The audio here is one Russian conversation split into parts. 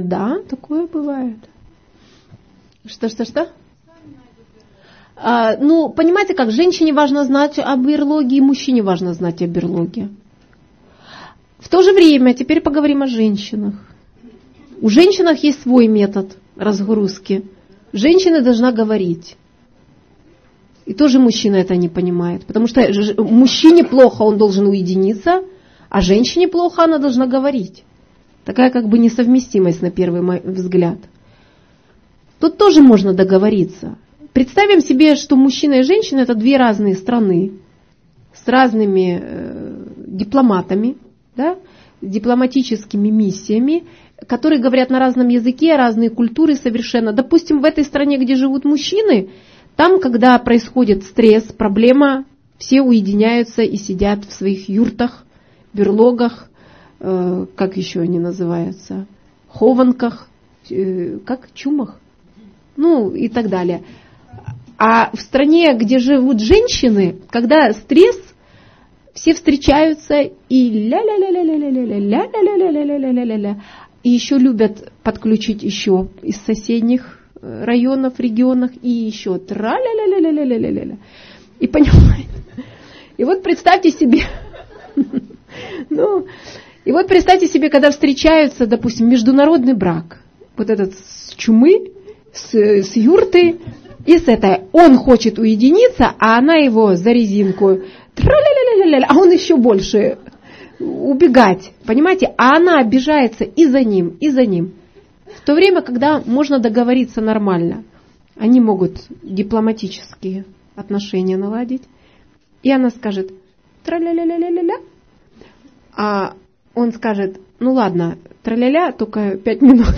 Да, такое бывает. Что? Понимаете как, женщине важно знать об берлоге, и мужчине важно знать о берлоге. В то же время, теперь поговорим о женщинах. У женщин есть свой метод разгрузки. Женщина должна говорить. И тоже мужчина это не понимает. Потому что мужчине плохо, он должен уединиться, а женщине плохо, она должна говорить. Такая как бы несовместимость на первый взгляд. Тут тоже можно договориться. Представим себе, что мужчина и женщина это две разные страны с разными дипломатами, да, дипломатическими миссиями, которые говорят на разном языке, разные культуры совершенно. Допустим, в этой стране, где живут мужчины, там, когда происходит стресс, проблема, все уединяются и сидят в своих юртах, берлогах, как еще они называются, хованках, чумах, и так далее. А в стране, где живут женщины, когда стресс, все встречаются и ля-ля-ля-ля-ля-ля-ля-ля-ля-ля-ля-ля-ля-ля. И еще любят подключить еще из соседних регионах и еще тра-ля-ля-ля-ля-ля-ля-ля-ля. И понимаете? И вот представьте себе, когда встречаются, допустим, международный брак, вот этот с чумы, с юрты, и с этой. Он хочет уединиться, а она его за резинку, а он еще больше убегать, понимаете? А она обижается и за ним. В то время, когда можно договориться нормально, они могут дипломатические отношения наладить, и она скажет тра-ля-ля-ля-ля-ля-ля, а он скажет, ладно, тра-ля-ля, только 5 минут.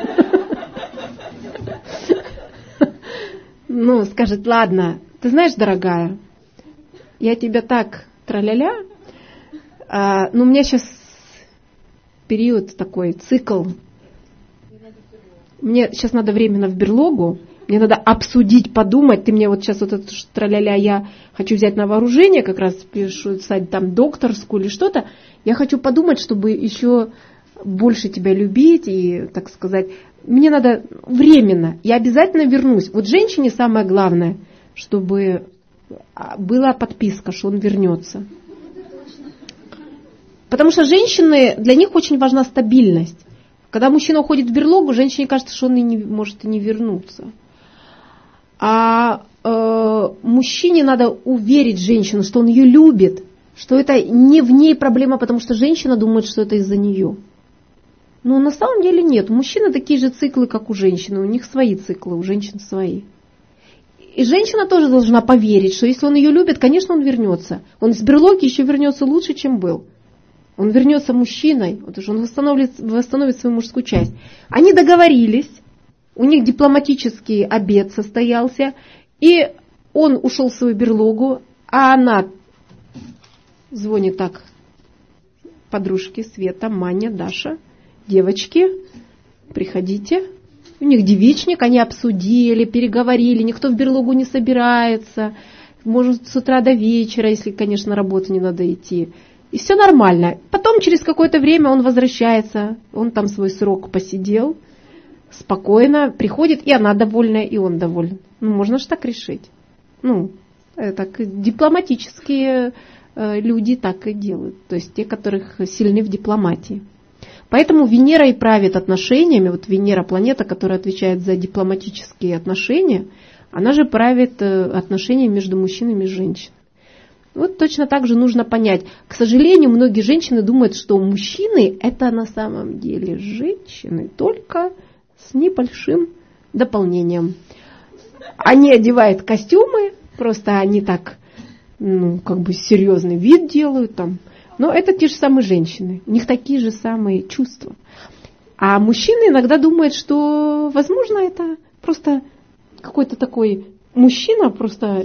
Скажет, ладно, ты знаешь, дорогая, я тебя так тра-ля-ля, у меня сейчас период такой, цикл. Мне сейчас надо временно в берлогу, мне надо обсудить, подумать, ты мне вот сейчас вот это тра-ля-ля, я хочу взять на вооружение, как раз пишу, там, докторскую или что-то, я хочу подумать, чтобы еще больше тебя любить и, так сказать, мне надо временно, я обязательно вернусь. Вот женщине самое главное, чтобы была подписка, что он вернется. Потому что женщины, для них очень важна стабильность. Когда мужчина уходит в берлогу, женщине кажется, что он может и не вернуться. А мужчине надо уверить женщину, что он ее любит, что это не в ней проблема, потому что женщина думает, что это из-за нее. Но на самом деле нет. У мужчин такие же циклы, как у женщины. У них свои циклы, у женщин свои. И женщина тоже должна поверить, что если он ее любит, конечно, он вернется. Он из берлоги еще вернется лучше, чем был. Он вернется мужчиной, потому что он восстановит свою мужскую часть. Они договорились, у них дипломатический обед состоялся, и он ушел в свою берлогу, а она звонит так подружке Света, Маня, Даша. Девочки, приходите. У них девичник, они обсудили, переговорили, никто в берлогу не собирается. Может, с утра до вечера, если, конечно, на работу не надо идти. И все нормально. Потом через какое-то время он возвращается, он там свой срок посидел, спокойно приходит, и она довольна, и он доволен. Можно же так решить. Так дипломатические люди так и делают. То есть те, которых сильны в дипломатии. Поэтому Венера и правит отношениями, вот Венера планета, которая отвечает за дипломатические отношения, она же правит отношениями между мужчинами и женщинами. Вот точно так же нужно понять. К сожалению, многие женщины думают, что мужчины это на самом деле женщины, только с небольшим дополнением. Они одевают костюмы, просто они так, серьезный вид делают там. Но это те же самые женщины, у них такие же самые чувства. А мужчины иногда думают, что, возможно, это просто какой-то такой мужчина, просто...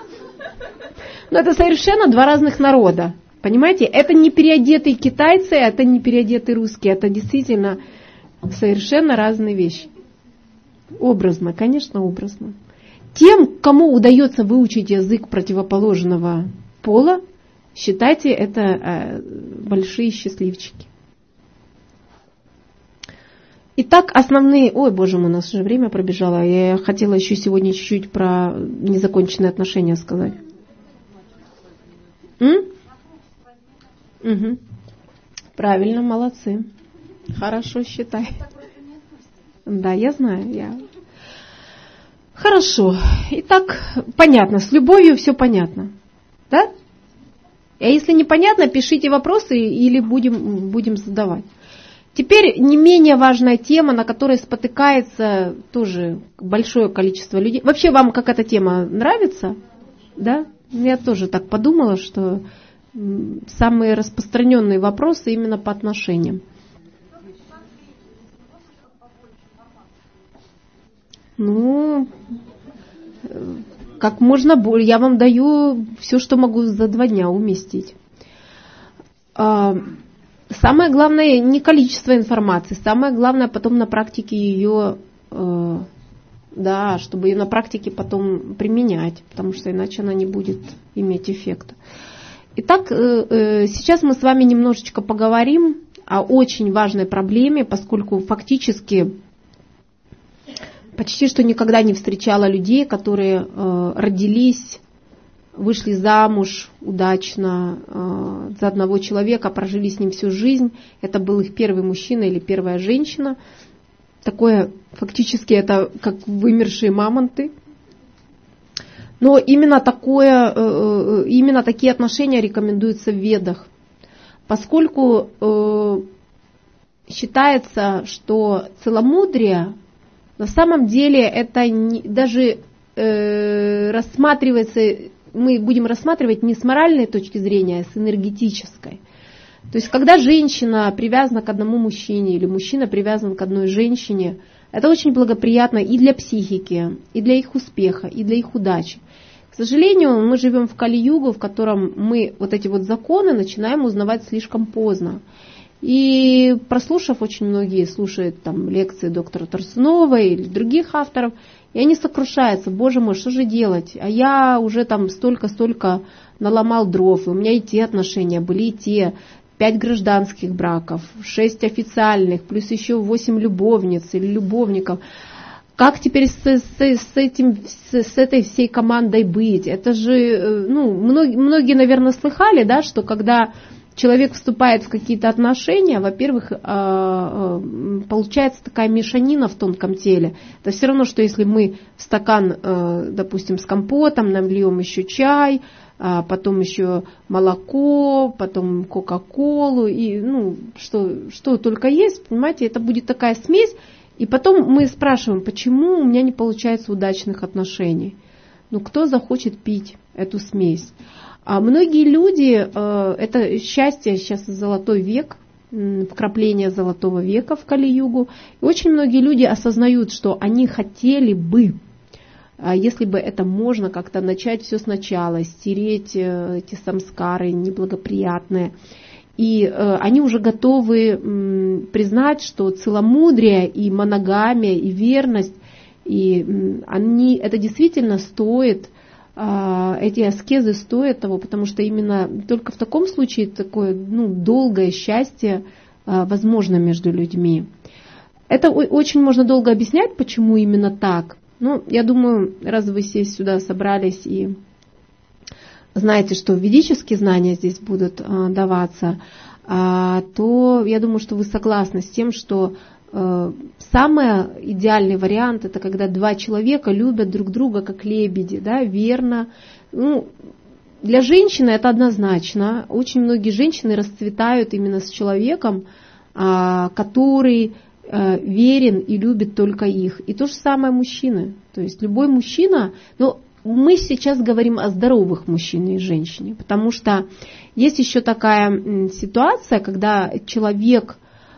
Но это совершенно два разных народа, понимаете? Это не переодетые китайцы, это не переодетые русские, это действительно совершенно разные вещи. Образно, конечно, образно. Тем, кому удается выучить язык противоположного пола, считайте, это большие счастливчики. Итак, основные... Ой, боже мой, у нас уже время пробежало. Я хотела еще сегодня чуть-чуть про незаконченные отношения сказать. Угу. Правильно, молодцы. Хорошо, считай. Да, я знаю. Хорошо. Итак, понятно. С любовью все понятно. Да? А если непонятно, пишите вопросы или будем задавать. Теперь не менее важная тема, на которой спотыкается тоже большое количество людей. Вообще вам как эта тема нравится? Да? Я тоже так подумала, что самые распространенные вопросы именно по отношениям. Ну, как можно больше. Я вам даю все, что могу за 2 дня уместить. Самое главное не количество информации, самое главное потом на практике ее, чтобы ее на практике потом применять, потому что иначе она не будет иметь эффекта. Итак, сейчас мы с вами немножечко поговорим о очень важной проблеме, поскольку фактически почти что никогда не встречала людей, которые родились, вышли замуж удачно за одного человека, прожили с ним всю жизнь. Это был их первый мужчина или первая женщина. Такое фактически это как вымершие мамонты. Но именно такие отношения рекомендуются в Ведах, поскольку считается, что целомудрие на самом деле это даже рассматривается, мы будем рассматривать не с моральной точки зрения, а с энергетической. То есть, когда женщина привязана к одному мужчине или мужчина привязан к одной женщине, это очень благоприятно и для психики, и для их успеха, и для их удачи. К сожалению, мы живем в Кали-югу, в котором мы вот эти вот законы начинаем узнавать слишком поздно. И прослушав, очень многие слушают там лекции доктора Торсуновой или других авторов, и они сокрушаются: боже мой, что же делать? А я уже там столько наломал дров, и у меня и те отношения были, и те. 5 гражданских браков, 6 официальных, плюс еще 8 любовниц или любовников. Как теперь с этой всей командой быть? Это же, многие, наверное, слыхали, да, что когда человек вступает в какие-то отношения, во-первых, получается такая мешанина в тонком теле. Это все равно, что если мы в стакан, допустим, с компотом нальем еще чай, потом еще молоко, потом кока-колу, и что только есть, понимаете, это будет такая смесь. И потом мы спрашиваем, почему у меня не получается удачных отношений. Кто захочет пить эту смесь? А многие люди, это счастье, сейчас золотой век, вкрапление золотого века в Кали-югу. И очень многие люди осознают, что они хотели бы, если бы это можно, как-то начать все сначала, стереть эти самскары неблагоприятные. И они уже готовы признать, что целомудрие и моногамия, и верность, это действительно стоит, эти аскезы стоят того, потому что именно только в таком случае такое долгое счастье возможно между людьми. Это очень можно долго объяснять, почему именно так. Я думаю, раз вы все сюда собрались и знаете, что ведические знания здесь будут даваться, то я думаю, что вы согласны с тем, что самый идеальный вариант — это когда 2 человека любят друг друга как лебеди, да, верно. Для женщины это однозначно. Очень многие женщины расцветают именно с человеком, который верен и любит только их. И то же самое мужчины. То есть любой мужчина, мы сейчас говорим о здоровых мужчине и женщине, потому что есть еще такая ситуация, когда человек,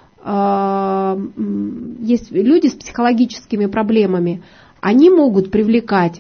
есть люди с психологическими проблемами, они могут привлекать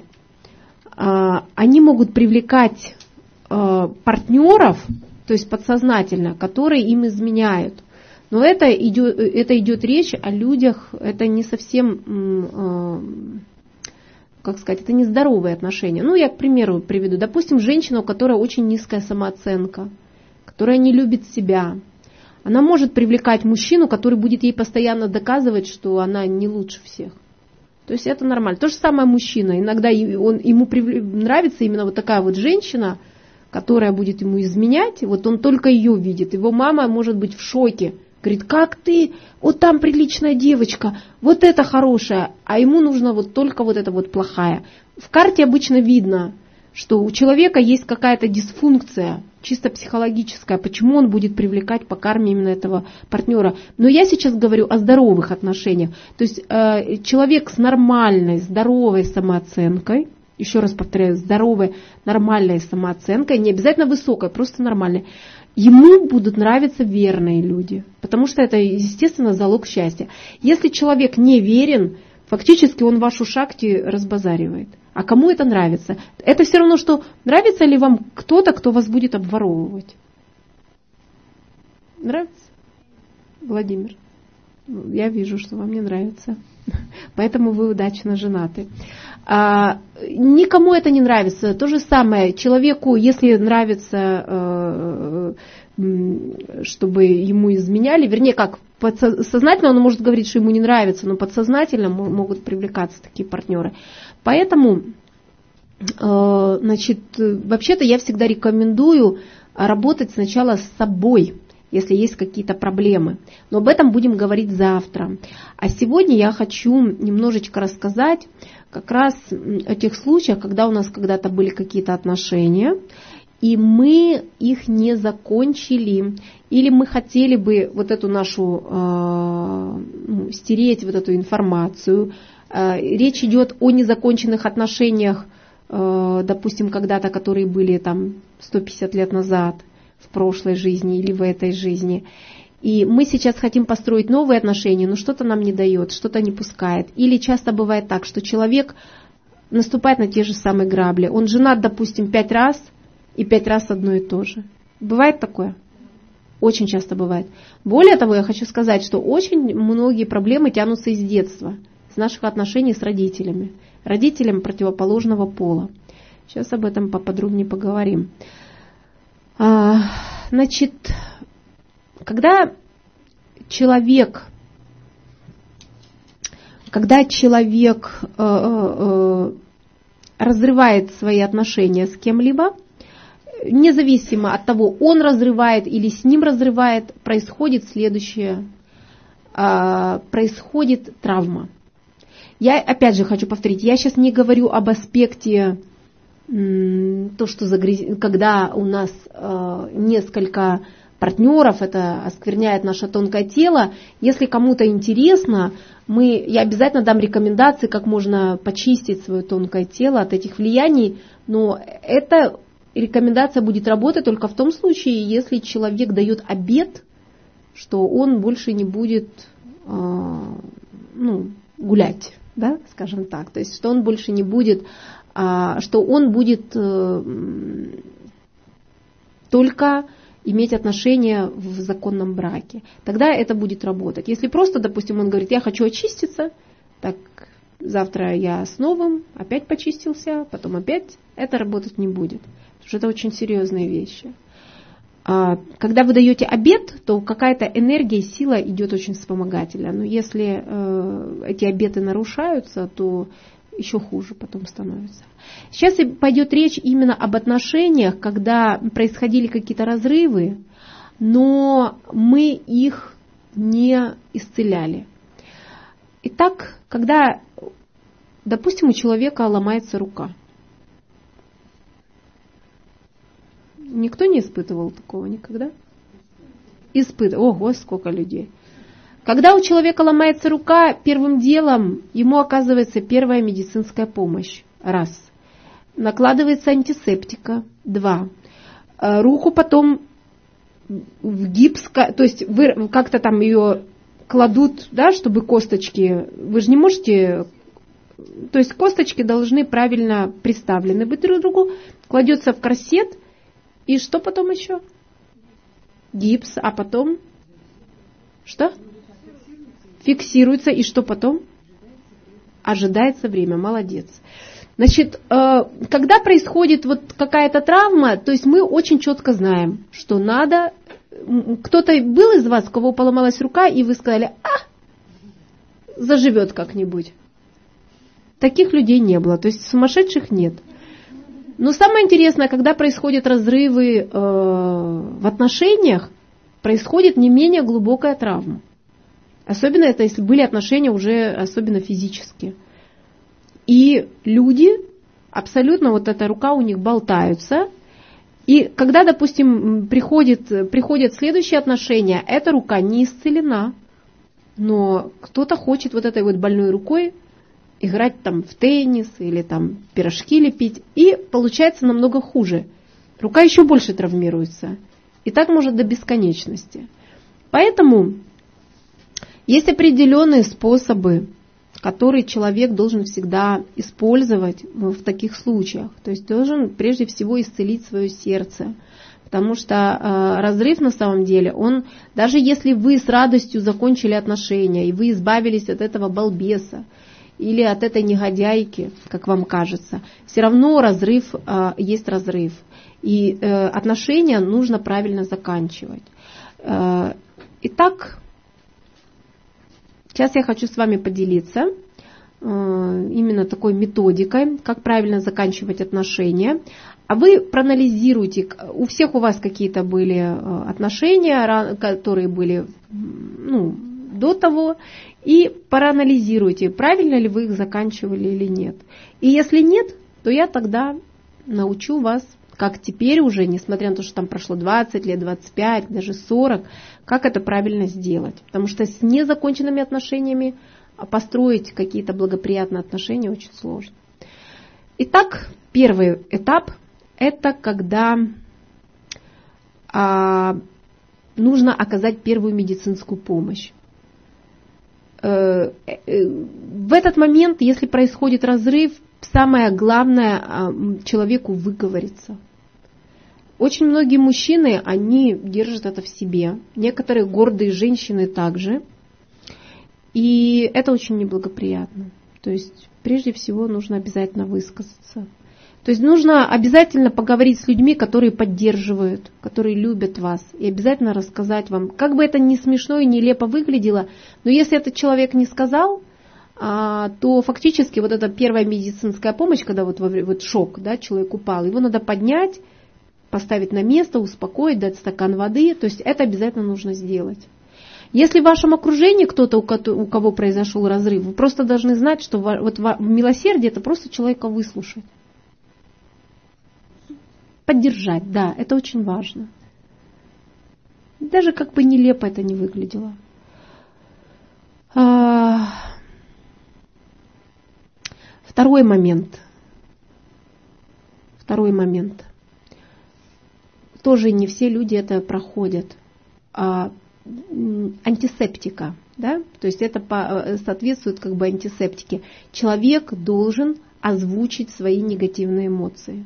партнеров, то есть подсознательно, которые им изменяют. Но это идет речь о людях, это не совсем, это не здоровые отношения. Я, к примеру, приведу. Допустим, женщина, у которой очень низкая самооценка, которая не любит себя. Она может привлекать мужчину, который будет ей постоянно доказывать, что она не лучше всех. То есть это нормально. То же самое мужчина. Иногда ему нравится именно вот такая вот женщина, которая будет ему изменять. Вот он только ее видит. Его мама может быть в шоке. Говорит, как ты? Вот там приличная девочка, вот это хорошая. А ему нужно вот только вот это вот плохая. В карте обычно видно, что у человека есть какая-то дисфункция, чисто психологическая, почему он будет привлекать по карме именно этого партнера. Но я сейчас говорю о здоровых отношениях. То есть человек с нормальной, здоровой самооценкой, еще раз повторяю, здоровой, нормальной самооценкой, не обязательно высокой, просто нормальной, ему будут нравиться верные люди, потому что это, естественно, залог счастья. Если человек не верен, фактически он вашу шакти разбазаривает. А кому это нравится? Это все равно, что нравится ли вам кто-то, кто вас будет обворовывать? Нравится? Владимир, я вижу, что вам не нравится. Поэтому вы удачно женаты. Никому это не нравится. То же самое человеку, если нравится, чтобы ему изменяли, вернее, как сознательно он может говорить, что ему не нравится, но подсознательно могут привлекаться такие партнеры. Поэтому, значит, вообще-то я всегда рекомендую работать сначала с собой, если есть какие-то проблемы. Но об этом будем говорить завтра. А сегодня я хочу немножечко рассказать как раз о тех случаях, когда у нас когда-то были какие-то отношения, и мы их не закончили, или мы хотели бы вот эту нашу, стереть вот эту информацию. Речь идет о незаконченных отношениях, допустим, когда-то, которые были там 150 лет назад, в прошлой жизни или в этой жизни. И мы сейчас хотим построить новые отношения, но что-то нам не дает, что-то не пускает. Или часто бывает так, что человек наступает на те же самые грабли. Он женат, допустим, 5 раз, и 5 раз одно и то же. Бывает такое? Очень часто бывает. Более того, я хочу сказать, что очень многие проблемы тянутся из детства, с наших отношений с родителями противоположного пола. Сейчас об этом поподробнее поговорим. Значит, когда человек разрывает свои отношения с кем-либо, независимо от того, он разрывает или с ним разрывает, происходит следующее. Происходит травма. Я опять же хочу повторить, я сейчас не говорю об аспекте, то, что когда у нас несколько партнеров, это оскверняет наше тонкое тело. Если кому-то интересно, я обязательно дам рекомендации, как можно почистить свое тонкое тело от этих влияний, но эта рекомендация будет работать только в том случае, если человек дает обет, что он больше не будет гулять, да, скажем так, то есть что он больше не будет, что он будет только иметь отношения в законном браке. Тогда это будет работать. Если просто, допустим, он говорит, я хочу очиститься, так завтра я с новым опять почистился, потом опять, это работать не будет. Потому что это очень серьезные вещи. Когда вы даете обет, то какая-то энергия и сила идет очень вспомогательно. Но если эти обеты нарушаются, то еще хуже потом становится. Сейчас пойдет речь именно об отношениях, когда происходили какие-то разрывы, но мы их не исцеляли. Итак, когда, допустим, у человека ломается рука. Никто не испытывал такого никогда? Ого, сколько людей. Когда у человека ломается рука, первым делом ему оказывается первая медицинская помощь. 1. Накладывается антисептика. 2. Руку потом в гипс, то есть вы как-то там ее кладут, да, чтобы косточки, вы же не можете, то есть косточки должны правильно приставлены быть друг к другу, кладется в корсет, и что потом еще? Гипс, а потом? Что? Фиксируется, и что потом? Ожидается время, молодец. Значит, когда происходит вот какая-то травма, то есть мы очень четко знаем, что надо кто-то был из вас, у кого поломалась рука, и вы сказали, заживет как-нибудь. Таких людей не было, то есть сумасшедших нет. Но самое интересное, когда происходят разрывы в отношениях, происходит не менее глубокая травма. Особенно это, если были отношения уже особенно физические. И люди, абсолютно вот эта рука у них болтаются. И когда, допустим, приходят следующие отношения, эта рука не исцелена. Но кто-то хочет вот этой вот больной рукой играть там в теннис или там пирожки лепить. И получается намного хуже. Рука еще больше травмируется. И так может до бесконечности. Поэтому есть определенные способы, которые человек должен всегда использовать в таких случаях. То есть должен прежде всего исцелить свое сердце. Потому что разрыв на самом деле, он, даже если вы с радостью закончили отношения, и вы избавились от этого балбеса, или от этой негодяйки, как вам кажется, все равно разрыв есть разрыв. И отношения нужно правильно заканчивать. Итак, сейчас я хочу с вами поделиться именно такой методикой, как правильно заканчивать отношения. А вы проанализируйте, у всех у вас какие-то были отношения, которые были до того, и проанализируйте, правильно ли вы их заканчивали или нет. И если нет, то я тогда научу вас, как теперь уже, несмотря на то, что там прошло 20 лет, 25, даже 40, как это правильно сделать. Потому что с незаконченными отношениями построить какие-то благоприятные отношения очень сложно. Итак, первый этап – это когда нужно оказать первую медицинскую помощь. В этот момент, если происходит разрыв, самое главное человеку выговориться. Очень многие мужчины, они держат это в себе. Некоторые гордые женщины также. И это очень неблагоприятно. То есть, прежде всего, нужно обязательно высказаться. То есть, нужно обязательно поговорить с людьми, которые поддерживают, которые любят вас. И обязательно рассказать вам, как бы это ни смешно и нелепо выглядело, но если этот человек не сказал, то фактически вот эта первая медицинская помощь, когда вот шок, да, человек упал, его надо поднять, поставить на место, успокоить, дать стакан воды. То есть, это обязательно нужно сделать. Если в вашем окружении кто-то, у кого произошел разрыв, вы просто должны знать, что вот милосердие – это просто человека выслушать. Поддержать, да, это очень важно. Даже как бы нелепо это не выглядело. Второй момент. Тоже не все люди это проходят. Антисептика, да? То есть это соответствует как бы антисептике. Человек должен озвучить свои негативные эмоции.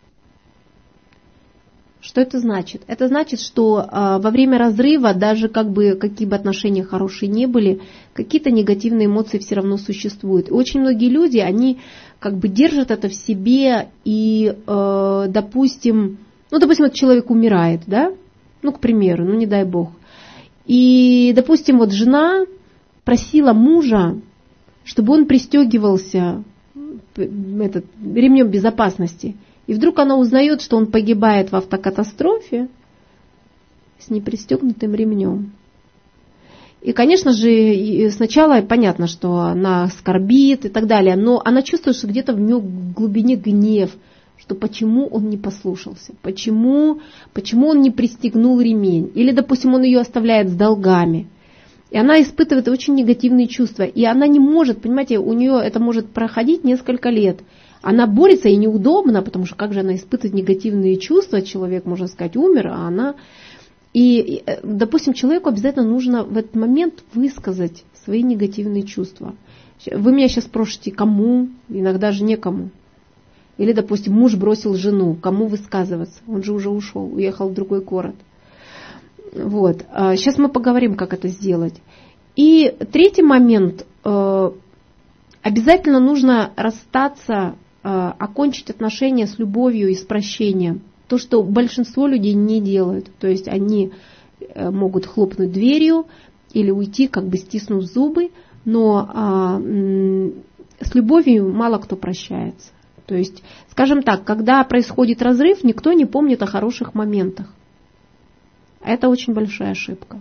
Что это значит? Это значит, что во время разрыва, даже какие бы отношения хорошие не были, какие-то негативные эмоции все равно существуют. И очень многие люди, они как бы держат это в себе и, допустим, вот человек умирает, да? К примеру, не дай бог. И, допустим, вот жена просила мужа, чтобы он пристегивался ремнем безопасности. И вдруг она узнает, что он погибает в автокатастрофе с непристегнутым ремнем. И, конечно же, сначала понятно, что она скорбит и так далее, но она чувствует, что где-то в нее в глубине гнев, что почему он не послушался, почему он не пристегнул ремень, или, допустим, он ее оставляет с долгами. И она испытывает очень негативные чувства, и она не может, понимаете, у нее это может проходить несколько лет. Она борется, и неудобно, потому что как же она испытывает негативные чувства, человек, можно сказать, умер, а она... И, допустим, человеку обязательно нужно в этот момент высказать свои негативные чувства. Вы меня сейчас спросите, кому? Иногда же некому. Или, допустим, муж бросил жену, кому высказываться? Он же уже ушел, уехал в другой город. Вот. Сейчас мы поговорим, как это сделать. И третий момент. Обязательно нужно расстаться, окончить отношения с любовью и с прощением. То, что большинство людей не делают. То есть они могут хлопнуть дверью или уйти, как бы стиснув зубы, но с любовью мало кто прощается. То есть, скажем так, когда происходит разрыв, никто не помнит о хороших моментах. Это очень большая ошибка.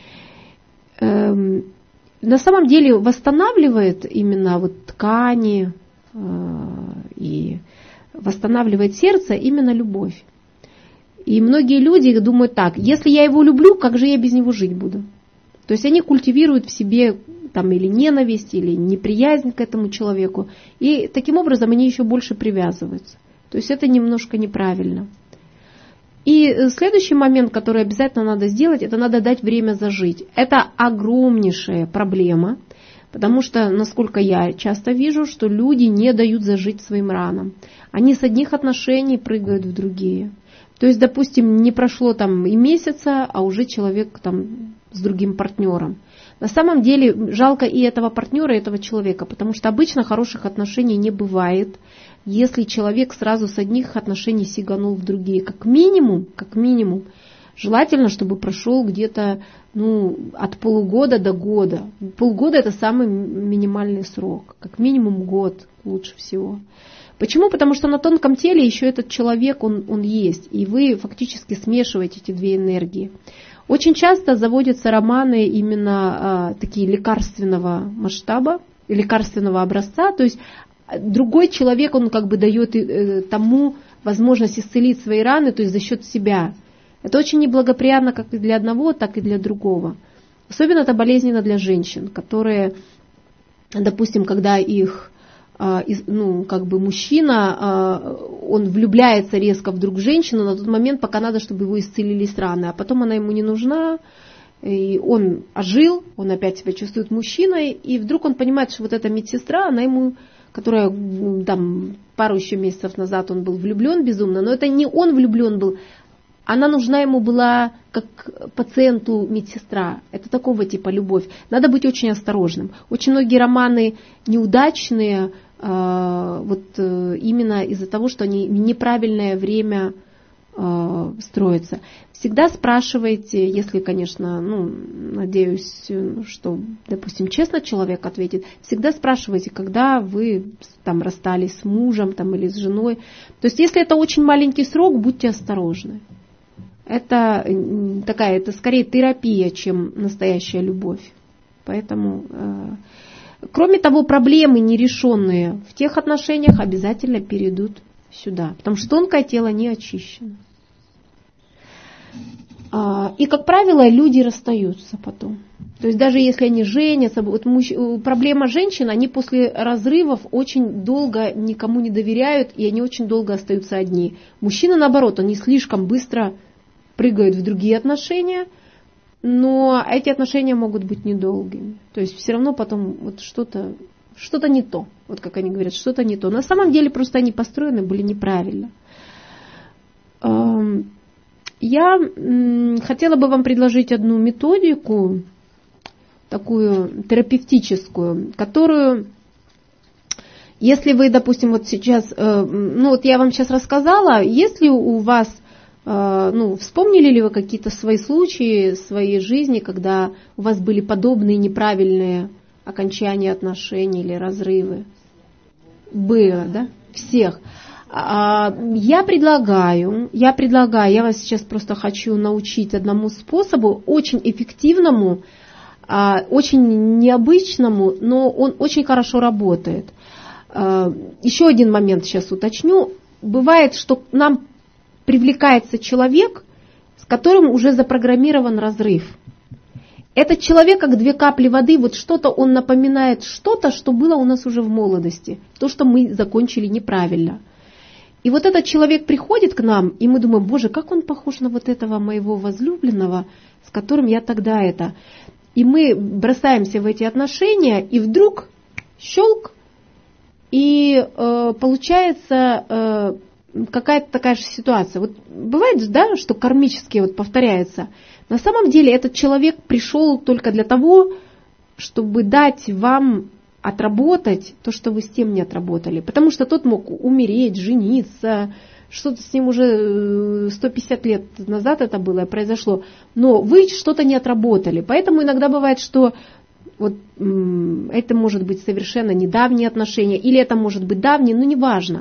На самом деле восстанавливает именно вот ткани и восстанавливает сердце именно любовь. И многие люди думают так: если я его люблю, как же я без него жить буду? То есть они культивируют в себе там или ненависть, или неприязнь к этому человеку. И таким образом они еще больше привязываются. То есть это немножко неправильно. И следующий момент, который обязательно надо сделать, это надо дать время зажить. Это огромнейшая проблема, потому что, насколько я часто вижу, что люди не дают зажить своим ранам. Они с одних отношений прыгают в другие. То есть, допустим, не прошло там и месяца, а уже человек там с другим партнером. На самом деле жалко и этого партнера, и этого человека, потому что обычно хороших отношений не бывает, если человек сразу с одних отношений сиганул в другие. Как минимум, желательно, чтобы прошел где-то от полугода до года. Полгода – это самый минимальный срок, как минимум год лучше всего. Почему? Потому что на тонком теле еще этот человек, он есть, и вы фактически смешиваете эти две энергии. Очень часто заводятся романы именно такие лекарственного масштаба, лекарственного образца, то есть другой человек, он как бы дает тому возможность исцелить свои раны, то есть за счет себя. Это очень неблагоприятно как и для одного, так и для другого. Особенно это болезненно для женщин, которые, допустим, когда их мужчина, он влюбляется резко вдруг в женщину на тот момент, пока надо, чтобы его исцелились раны, а потом она ему не нужна, и он ожил, он опять себя чувствует мужчиной, и вдруг он понимает, что вот эта медсестра, она ему, которая там пару еще месяцев назад он был влюблен безумно, но это не он влюблен был, она нужна ему была как пациенту медсестра. Это такого типа любовь. Надо быть очень осторожным. Очень многие романы неудачные именно из-за того, что они в неправильное время строятся. Всегда спрашивайте, если, конечно, надеюсь, что, допустим, честно человек ответит, всегда спрашивайте, когда вы там расстались с мужем там, или с женой. То есть, если это очень маленький срок, будьте осторожны. Это скорее терапия, чем настоящая любовь. Поэтому, кроме того, проблемы нерешенные в тех отношениях обязательно перейдут сюда, потому что тонкое тело не очищено. И, как правило, люди расстаются потом. То есть даже если они женятся, проблема женщин, они после разрывов очень долго никому не доверяют, и они очень долго остаются одни. Мужчины, наоборот, они слишком быстро прыгают в другие отношения, но эти отношения могут быть недолгими. То есть все равно потом что-то не то. Вот как они говорят, что-то не то. На самом деле просто они построены были неправильно. Я хотела бы вам предложить одну методику, такую терапевтическую, которую, если вы, допустим, вот сейчас, я вам сейчас рассказала, если у вас вспомнили ли вы какие-то свои случаи, своей жизни, когда у вас были подобные неправильные окончания отношений или разрывы? Было, да? Всех. Я предлагаю, я вас сейчас просто хочу научить одному способу, очень эффективному, очень необычному, но он очень хорошо работает. Еще один момент сейчас уточню. Бывает, что к нам привлекается человек, с которым уже запрограммирован разрыв. Этот человек, как две капли воды, вот что-то он напоминает, что-то, что было у нас уже в молодости, то, что мы закончили неправильно. И вот этот человек приходит к нам, и мы думаем, боже, как он похож на вот этого моего возлюбленного, с которым я тогда это. И мы бросаемся в эти отношения, и вдруг щелк, и получается какая-то такая же ситуация. Вот бывает, да, что кармически повторяется. На самом деле этот человек пришел только для того, чтобы дать вам отработать то, что вы с тем не отработали. Потому что тот мог умереть, жениться, что-то с ним уже 150 лет назад это было и произошло, но вы что-то не отработали. Поэтому иногда бывает, что вот это может быть совершенно недавние отношения, или это может быть давние, но неважно.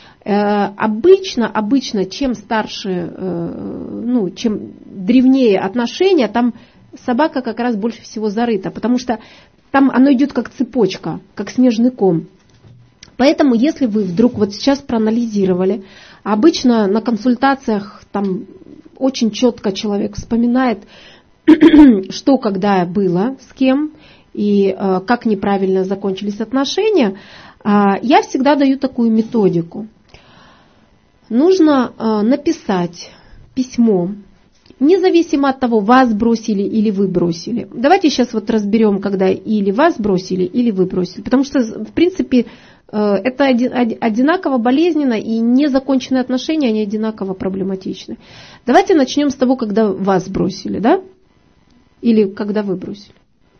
Обычно, чем старше, чем древнее отношения, там собака как раз больше всего зарыта, потому что там оно идет как цепочка, как снежный ком. Поэтому, если вы вдруг вот сейчас проанализировали, обычно на консультациях там очень четко человек вспоминает, что когда было, с кем, и как неправильно закончились отношения, я всегда даю такую методику. Нужно написать письмо, независимо от того, вас бросили или вы бросили. Давайте сейчас вот разберем, когда или вас бросили, или вы бросили. Потому что, в принципе, это одинаково болезненно, и незаконченные отношения, они одинаково проблематичны. Давайте начнем с того, когда вас бросили, да? Или когда вы бросили.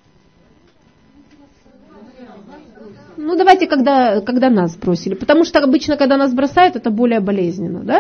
Ну, давайте, когда нас бросили. Потому что обычно, когда нас бросают, это более болезненно, да?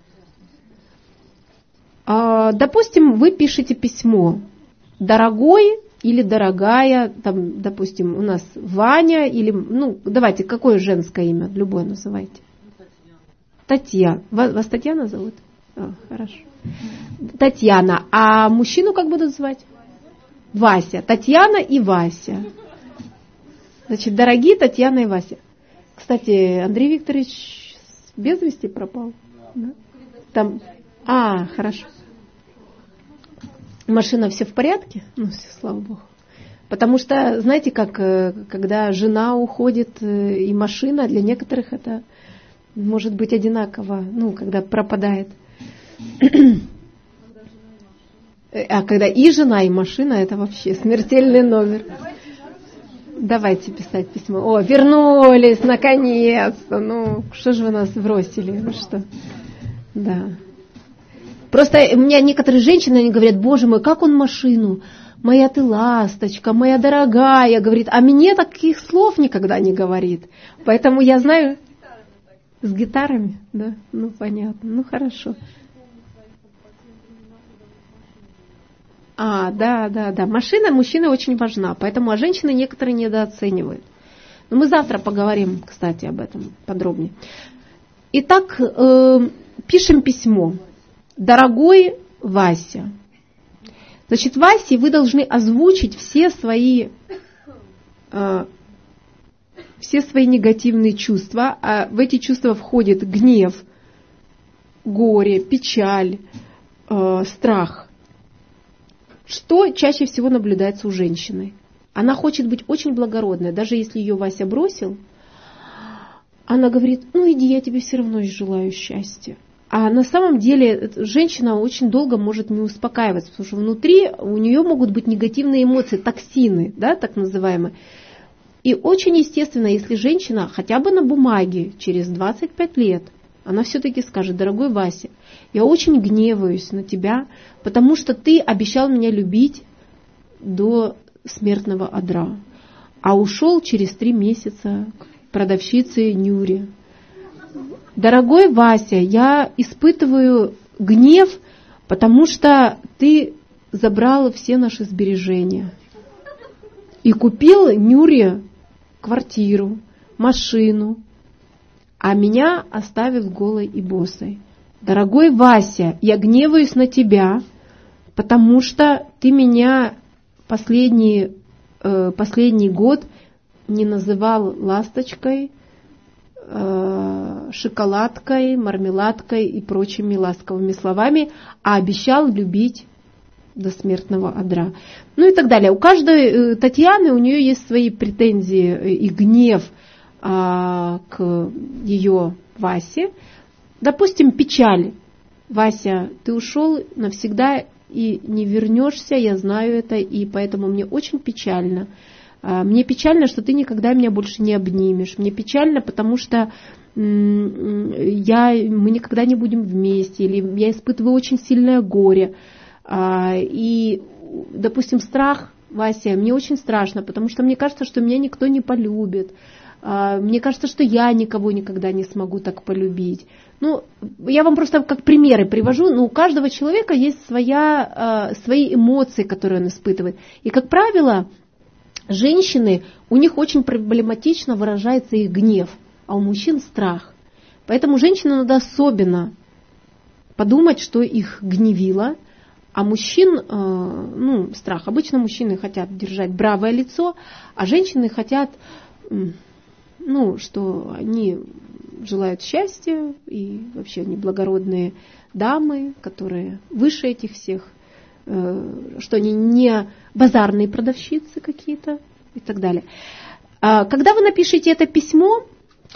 Допустим, вы пишете письмо. Дорогой или дорогая, там, допустим, у нас Ваня, или, давайте, какое женское имя? Любое называйте. Татьяна. Вас Татьяна зовут? Хорошо. Татьяна. А мужчину как будут звать? Вася. Татьяна и Вася. Значит, дорогие Татьяна и Вася. Кстати, Андрей Викторович без вести пропал. Да? Там. Хорошо. Машина все в порядке? Все, слава Богу. Потому что, знаете, как когда жена уходит и машина, для некоторых это может быть одинаково, когда пропадает. А когда и жена, и машина, это вообще смертельный номер. Давайте писать письмо. Вернулись, наконец-то. Что же вы нас бросили? Вы что? Да. Просто у меня некоторые женщины, они говорят: боже мой, как он машину? Моя ты ласточка, моя дорогая, говорит. А мне таких слов никогда не говорит. Поэтому я знаю... С гитарами? Да? Понятно. Хорошо. Да. Машина мужчины очень важна, поэтому женщины некоторые недооценивают. Но мы завтра поговорим, кстати, об этом подробнее. Итак, пишем письмо. Дорогой Вася. Значит, Васе вы должны озвучить все свои негативные чувства. А в эти чувства входит гнев, горе, печаль, страх. Что чаще всего наблюдается у женщины? Она хочет быть очень благородной. Даже если ее Вася бросил, она говорит: иди, я тебе все равно желаю счастья. А на самом деле женщина очень долго может не успокаиваться, потому что внутри у нее могут быть негативные эмоции, токсины, да, так называемые. И очень естественно, если женщина хотя бы на бумаге через 25 лет, она все-таки скажет: дорогой Вася, я очень гневаюсь на тебя, потому что ты обещал меня любить до смертного одра, а ушел через 3 месяца к продавщице Нюре. Дорогой Вася, я испытываю гнев, потому что ты забрал все наши сбережения и купил Нюре квартиру, машину, а меня оставил голой и босой. Дорогой Вася, я гневаюсь на тебя, потому что ты меня последний год не называл ласточкой, шоколадкой, мармеладкой и прочими ласковыми словами, а обещал любить до смертного одра. И так далее. У каждой Татьяны, у нее есть свои претензии и гнев к ее Васе. Допустим, печаль. Вася, ты ушел навсегда и не вернешься, я знаю это, и поэтому мне очень печально. Мне печально, что ты никогда меня больше не обнимешь. Мне печально, потому что мы никогда не будем вместе, или я испытываю очень сильное горе. И, допустим, страх, Вася, мне очень страшно, потому что мне кажется, что меня никто не полюбит. мне кажется, что я никого никогда не смогу так полюбить. Ну, я вам просто как примеры привожу, но у каждого человека есть свои эмоции, которые он испытывает. И, как правило, женщины, у них очень проблематично выражается их гнев, а у мужчин страх. Поэтому женщинам надо особенно подумать, что их гневило, а мужчин, страх. Обычно мужчины хотят держать бравое лицо, а женщины хотят, что они желают счастья, и вообще они благородные дамы, которые выше этих всех, что они не базарные продавщицы какие-то и так далее. Когда вы напишете это письмо,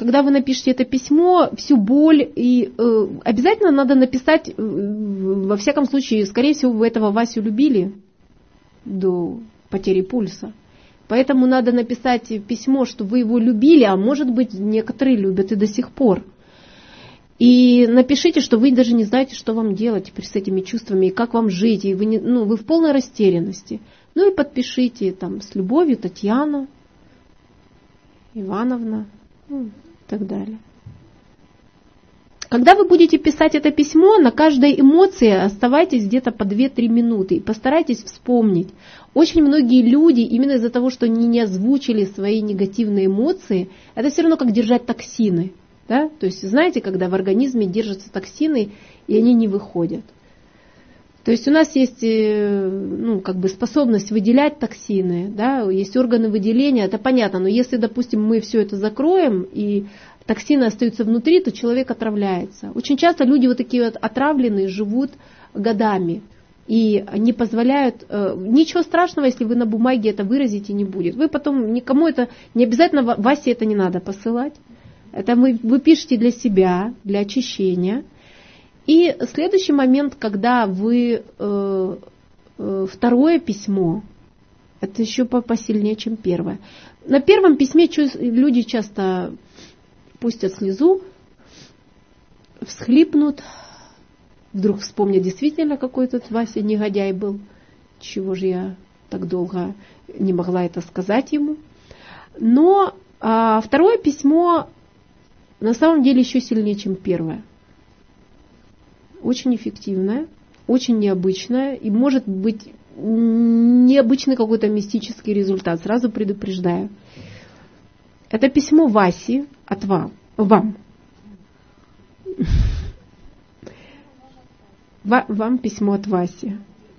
всю боль, и обязательно надо написать, во всяком случае, скорее всего, вы этого Васю любили до потери пульса. Поэтому надо написать письмо, что вы его любили, а может быть, некоторые любят и до сих пор. И напишите, что вы даже не знаете, что вам делать теперь с этими чувствами, и как вам жить, и вы в полной растерянности. Ну и подпишите там с любовью Татьяна Ивановна, и так далее. Когда вы будете писать это письмо, на каждой эмоции оставайтесь где-то по 2-3 минуты и постарайтесь вспомнить. Очень многие люди, именно из-за того, что они не озвучили свои негативные эмоции, это все равно как держать токсины. Да? То есть, знаете, когда в организме держатся токсины, и они не выходят. То есть у нас есть способность выделять токсины, да? Есть органы выделения, это понятно, но если, допустим, мы все это закроем, и токсины остаются внутри, то человек отравляется. Очень часто люди вот такие вот отравленные живут годами и не позволяют. Ничего страшного, если вы на бумаге это выразите, не будет. Вы потом никому это, не обязательно Васе это не надо посылать. Это вы пишете для себя, для очищения. И следующий момент, когда вы второе письмо, это еще посильнее, чем первое. На первом письме люди часто пустят слезу, всхлипнут, вдруг вспомнят действительно, какой тут Вася негодяй был, чего же я так долго не могла это сказать ему. Но второе письмо на самом деле еще сильнее, чем первое. Очень эффективное, очень необычное, и может быть необычный какой-то мистический результат, сразу предупреждаю. Это письмо Васи от вам. Вам письмо от Васи.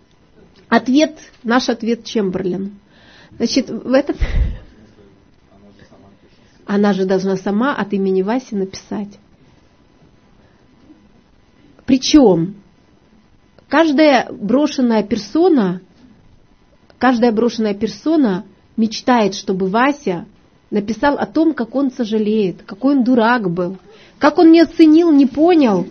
Наш ответ Чемберлен. Значит, в этом... Она же должна сама от имени Васи написать. Причем каждая брошенная персона мечтает, чтобы Вася написал о том, как он сожалеет, какой он дурак был, как он не оценил, не понял.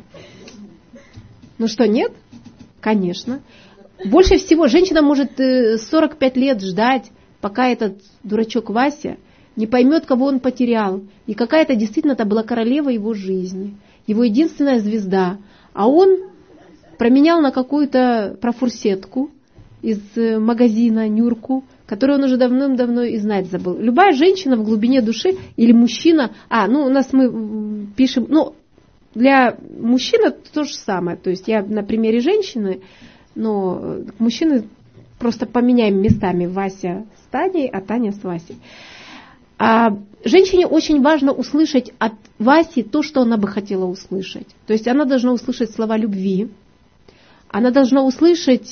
Ну что, нет? Конечно. Больше всего женщина может 45 лет ждать, пока этот дурачок Вася не поймет, кого он потерял. И какая-то действительно это была королева его жизни, его единственная звезда. А он променял на какую-то профурсетку из магазина Нюрку, которую он уже давным-давно и знать забыл. Любая женщина в глубине души или мужчина, у нас мы пишем, для мужчины то же самое. То есть я на примере женщины, но мужчины просто поменяем местами Вася с Таней, а Таня с Васей. А женщине очень важно услышать от Васи то, что она бы хотела услышать. То есть она должна услышать слова любви, она должна услышать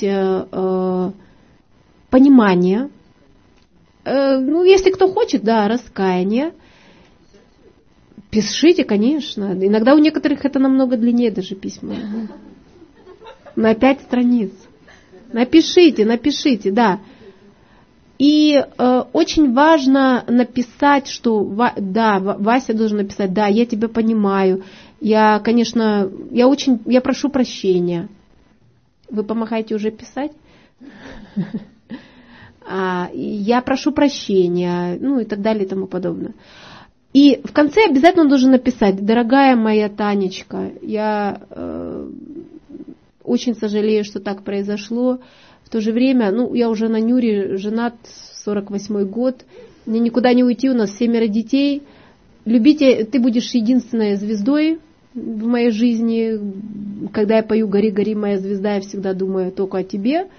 понимание, если кто хочет, раскаяние. Пишите, конечно. Иногда у некоторых это намного длиннее даже письма. На 5 страниц. Напишите, да. И очень важно написать, что Вася должен написать, да, я тебя понимаю, я прошу прощения. Вы помогаете уже писать? Я прошу прощения, и так далее и тому подобное. И в конце обязательно он должен написать: дорогая моя Танечка, я очень сожалею, что так произошло. В то же время, я уже на Нюре женат 48-й год, мне никуда не уйти, у нас 7 детей. Любите, ты будешь единственной звездой в моей жизни. Когда я пою «Гори, гори, моя звезда», я всегда думаю только о тебе.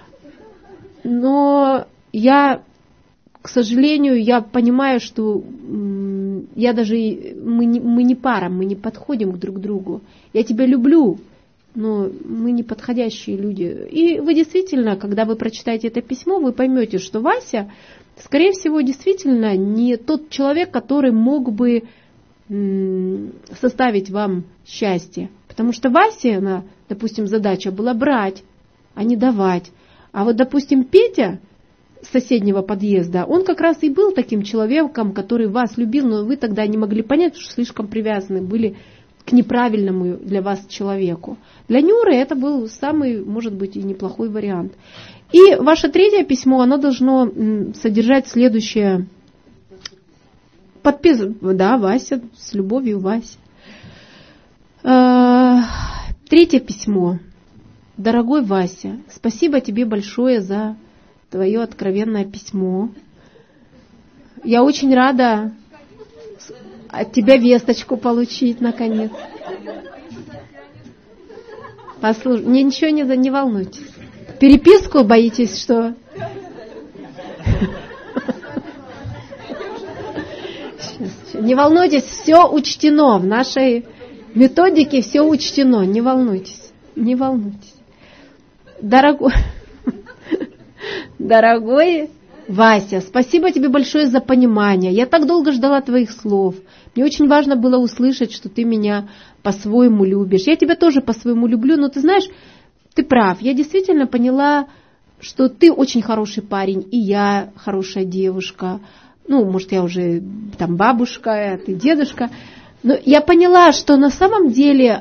Но к сожалению, я понимаю, что мы не пара, мы не подходим друг к другу. Я тебя люблю, но мы не подходящие люди. И вы действительно, когда вы прочитаете это письмо, вы поймете, что Вася, скорее всего, действительно не тот человек, который мог бы составить вам счастье. Потому что Васе, допустим, задача была брать, а не давать. А вот, допустим, Петя с соседнего подъезда, он как раз и был таким человеком, который вас любил, но вы тогда не могли понять, что слишком привязаны были к неправильному для вас человеку. Для Нюры это был самый, может быть, и неплохой вариант. И ваше 3 письмо, оно должно содержать следующее. Да, Вася, с любовью, Вася. 3 письмо. Дорогой Вася, спасибо тебе большое за твое откровенное письмо. Я очень рада от тебя весточку получить, наконец. Послушай, ничего не волнуйтесь. Переписку боитесь, что... Не волнуйтесь, все учтено. В нашей методике все учтено. Не волнуйтесь. Не волнуйтесь. Дорогой Вася, спасибо тебе большое за понимание. Я так долго ждала твоих слов. Мне очень важно было услышать, что ты меня по-своему любишь. Я тебя тоже по-своему люблю, но ты знаешь, ты прав. Я действительно поняла, что ты очень хороший парень, и я хорошая девушка. Может, я уже там бабушка, а ты дедушка. Но я поняла, что на самом деле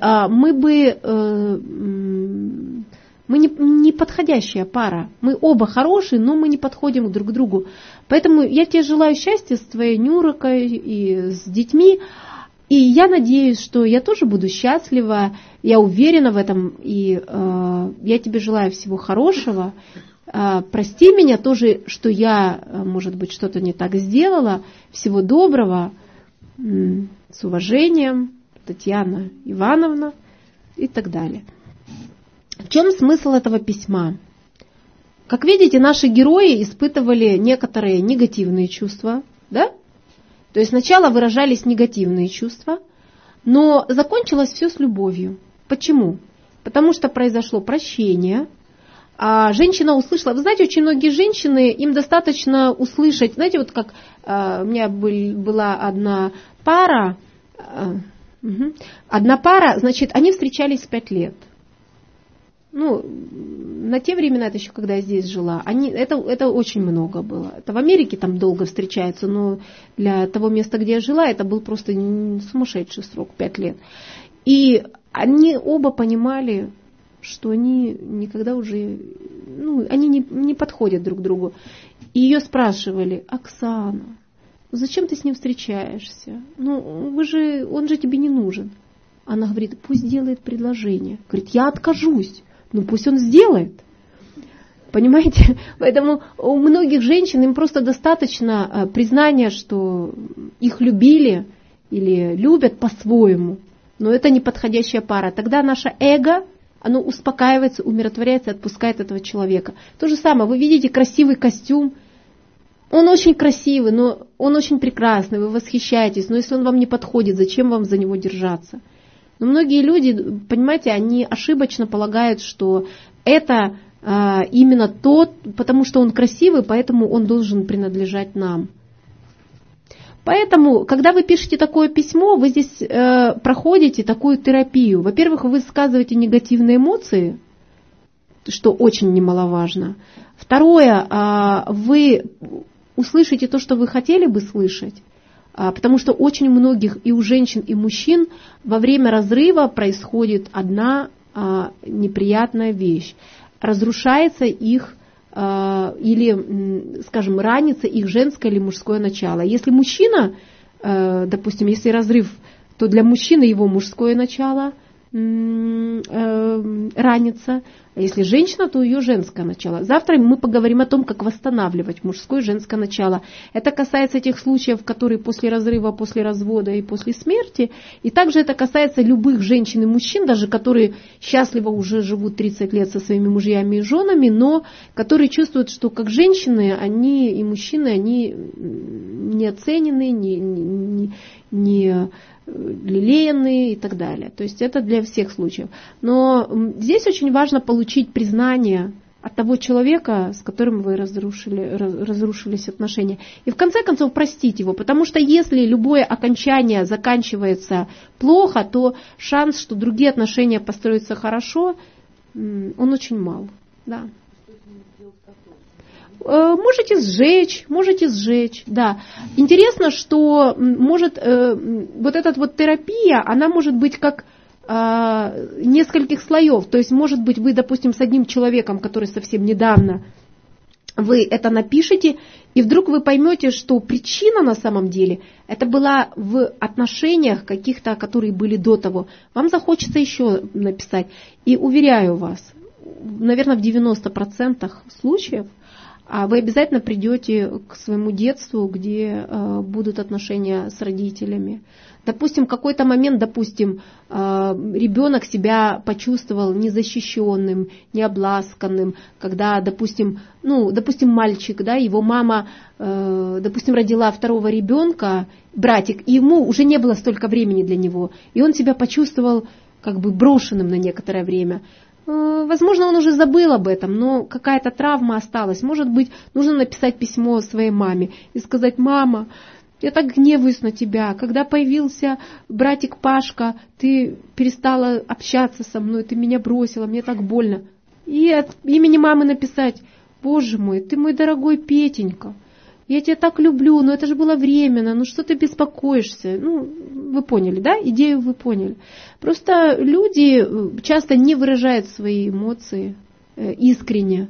мы не подходящая пара. Мы оба хорошие, но мы не подходим друг к другу. Поэтому я тебе желаю счастья с твоей Нюркой и с детьми. И я надеюсь, что я тоже буду счастлива. Я уверена в этом. И я тебе желаю всего хорошего. Прости меня тоже, что я, может быть, что-то не так сделала. Всего доброго. С уважением. Татьяна Ивановна и так далее. В чем смысл этого письма? Как видите, наши герои испытывали некоторые негативные чувства, да? То есть сначала выражались негативные чувства, но закончилось все с любовью. Почему? Потому что произошло прощение, а женщина услышала. Вы знаете, очень многие женщины, им достаточно услышать, знаете, вот как у меня была одна пара, значит, они встречались 5 лет. На те времена, это еще когда я здесь жила, это очень много было. Это в Америке там долго встречаются, но для того места, где я жила, это был просто сумасшедший срок, 5 лет. И они оба понимали, что они никогда уже, они не подходят друг к другу. И ее спрашивали: Оксана, зачем ты с ним встречаешься? Он же тебе не нужен. Она говорит: пусть делает предложение. Говорит: я откажусь. Пусть он сделает. Понимаете? Поэтому у многих женщин им просто достаточно признания, что их любили или любят по-своему. Но это не подходящая пара. Тогда наше эго, оно успокаивается, умиротворяется и отпускает этого человека. То же самое. Вы видите красивый костюм. Он очень красивый, но он очень прекрасный. Вы восхищаетесь. Но если он вам не подходит, зачем вам за него держаться? Но многие люди, понимаете, они ошибочно полагают, что это именно тот, потому что он красивый, поэтому он должен принадлежать нам. Поэтому, когда вы пишете такое письмо, вы здесь проходите такую терапию. Во-первых, вы высказываете негативные эмоции, что очень немаловажно. Второе, вы услышите то, что вы хотели бы слышать. Потому что очень многих и у женщин, и мужчин во время разрыва происходит одна неприятная вещь. Разрушается их или, скажем, ранится их женское или мужское начало. Если мужчина, допустим, если разрыв, то для мужчины его мужское начало, ранится. А если женщина, то ее женское начало. Завтра мы поговорим о том, как восстанавливать мужское и женское начало. Это касается тех случаев, которые после разрыва, после развода и после смерти. И также это касается любых женщин и мужчин, даже которые счастливо уже живут 30 лет со своими мужьями и женами, но которые чувствуют, что как женщины, они и мужчины, они не оценены, не лелеянные и так далее. То есть это для всех случаев. Но здесь очень важно получить признание от того человека, с которым вы разрушились отношения. И в конце концов простить его. Потому что если любое окончание заканчивается плохо, то шанс, что другие отношения построятся хорошо, он очень мал. Да. Можете сжечь, да. Интересно, что может вот эта вот терапия, она может быть как нескольких слоев. То есть, может быть, вы, допустим, с одним человеком, который совсем недавно, вы это напишете, и вдруг вы поймете, что причина на самом деле, это была в отношениях каких-то, которые были до того. Вам захочется еще написать. И уверяю вас, наверное, в 90% случаев, вы обязательно придете к своему детству, где будут отношения с родителями. Допустим, в какой-то момент, ребенок себя почувствовал незащищенным, необласканным, когда, допустим, мальчик, да, его мама, родила второго ребенка, братик, и ему уже не было столько времени для него, и он себя почувствовал как бы брошенным на некоторое время. Возможно, он уже забыл об этом, но какая-то травма осталась. Может быть, нужно написать письмо своей маме и сказать: мама, я так гневаюсь на тебя. Когда появился братик Пашка, ты перестала общаться со мной, ты меня бросила, мне так больно. И от имени мамы написать: Боже мой, ты мой дорогой Петенька, я тебя так люблю, но это же было временно, что ты беспокоишься? Вы поняли, да? Идею вы поняли. Просто люди часто не выражают свои эмоции искренне.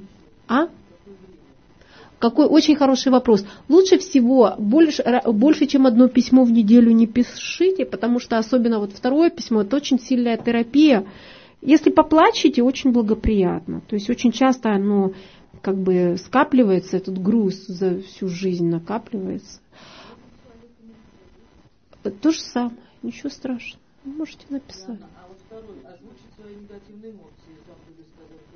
Какой очень хороший вопрос. Лучше всего больше, чем одно письмо в неделю не пишите, потому что особенно вот второе письмо, это очень сильная терапия. Если поплачете, очень благоприятно. То есть очень часто оно как бы скапливается, этот груз за всю жизнь накапливается. То же самое, ничего страшного. Можете написать. А вот второй, озвучить свои негативные эмоции, как вы сказали,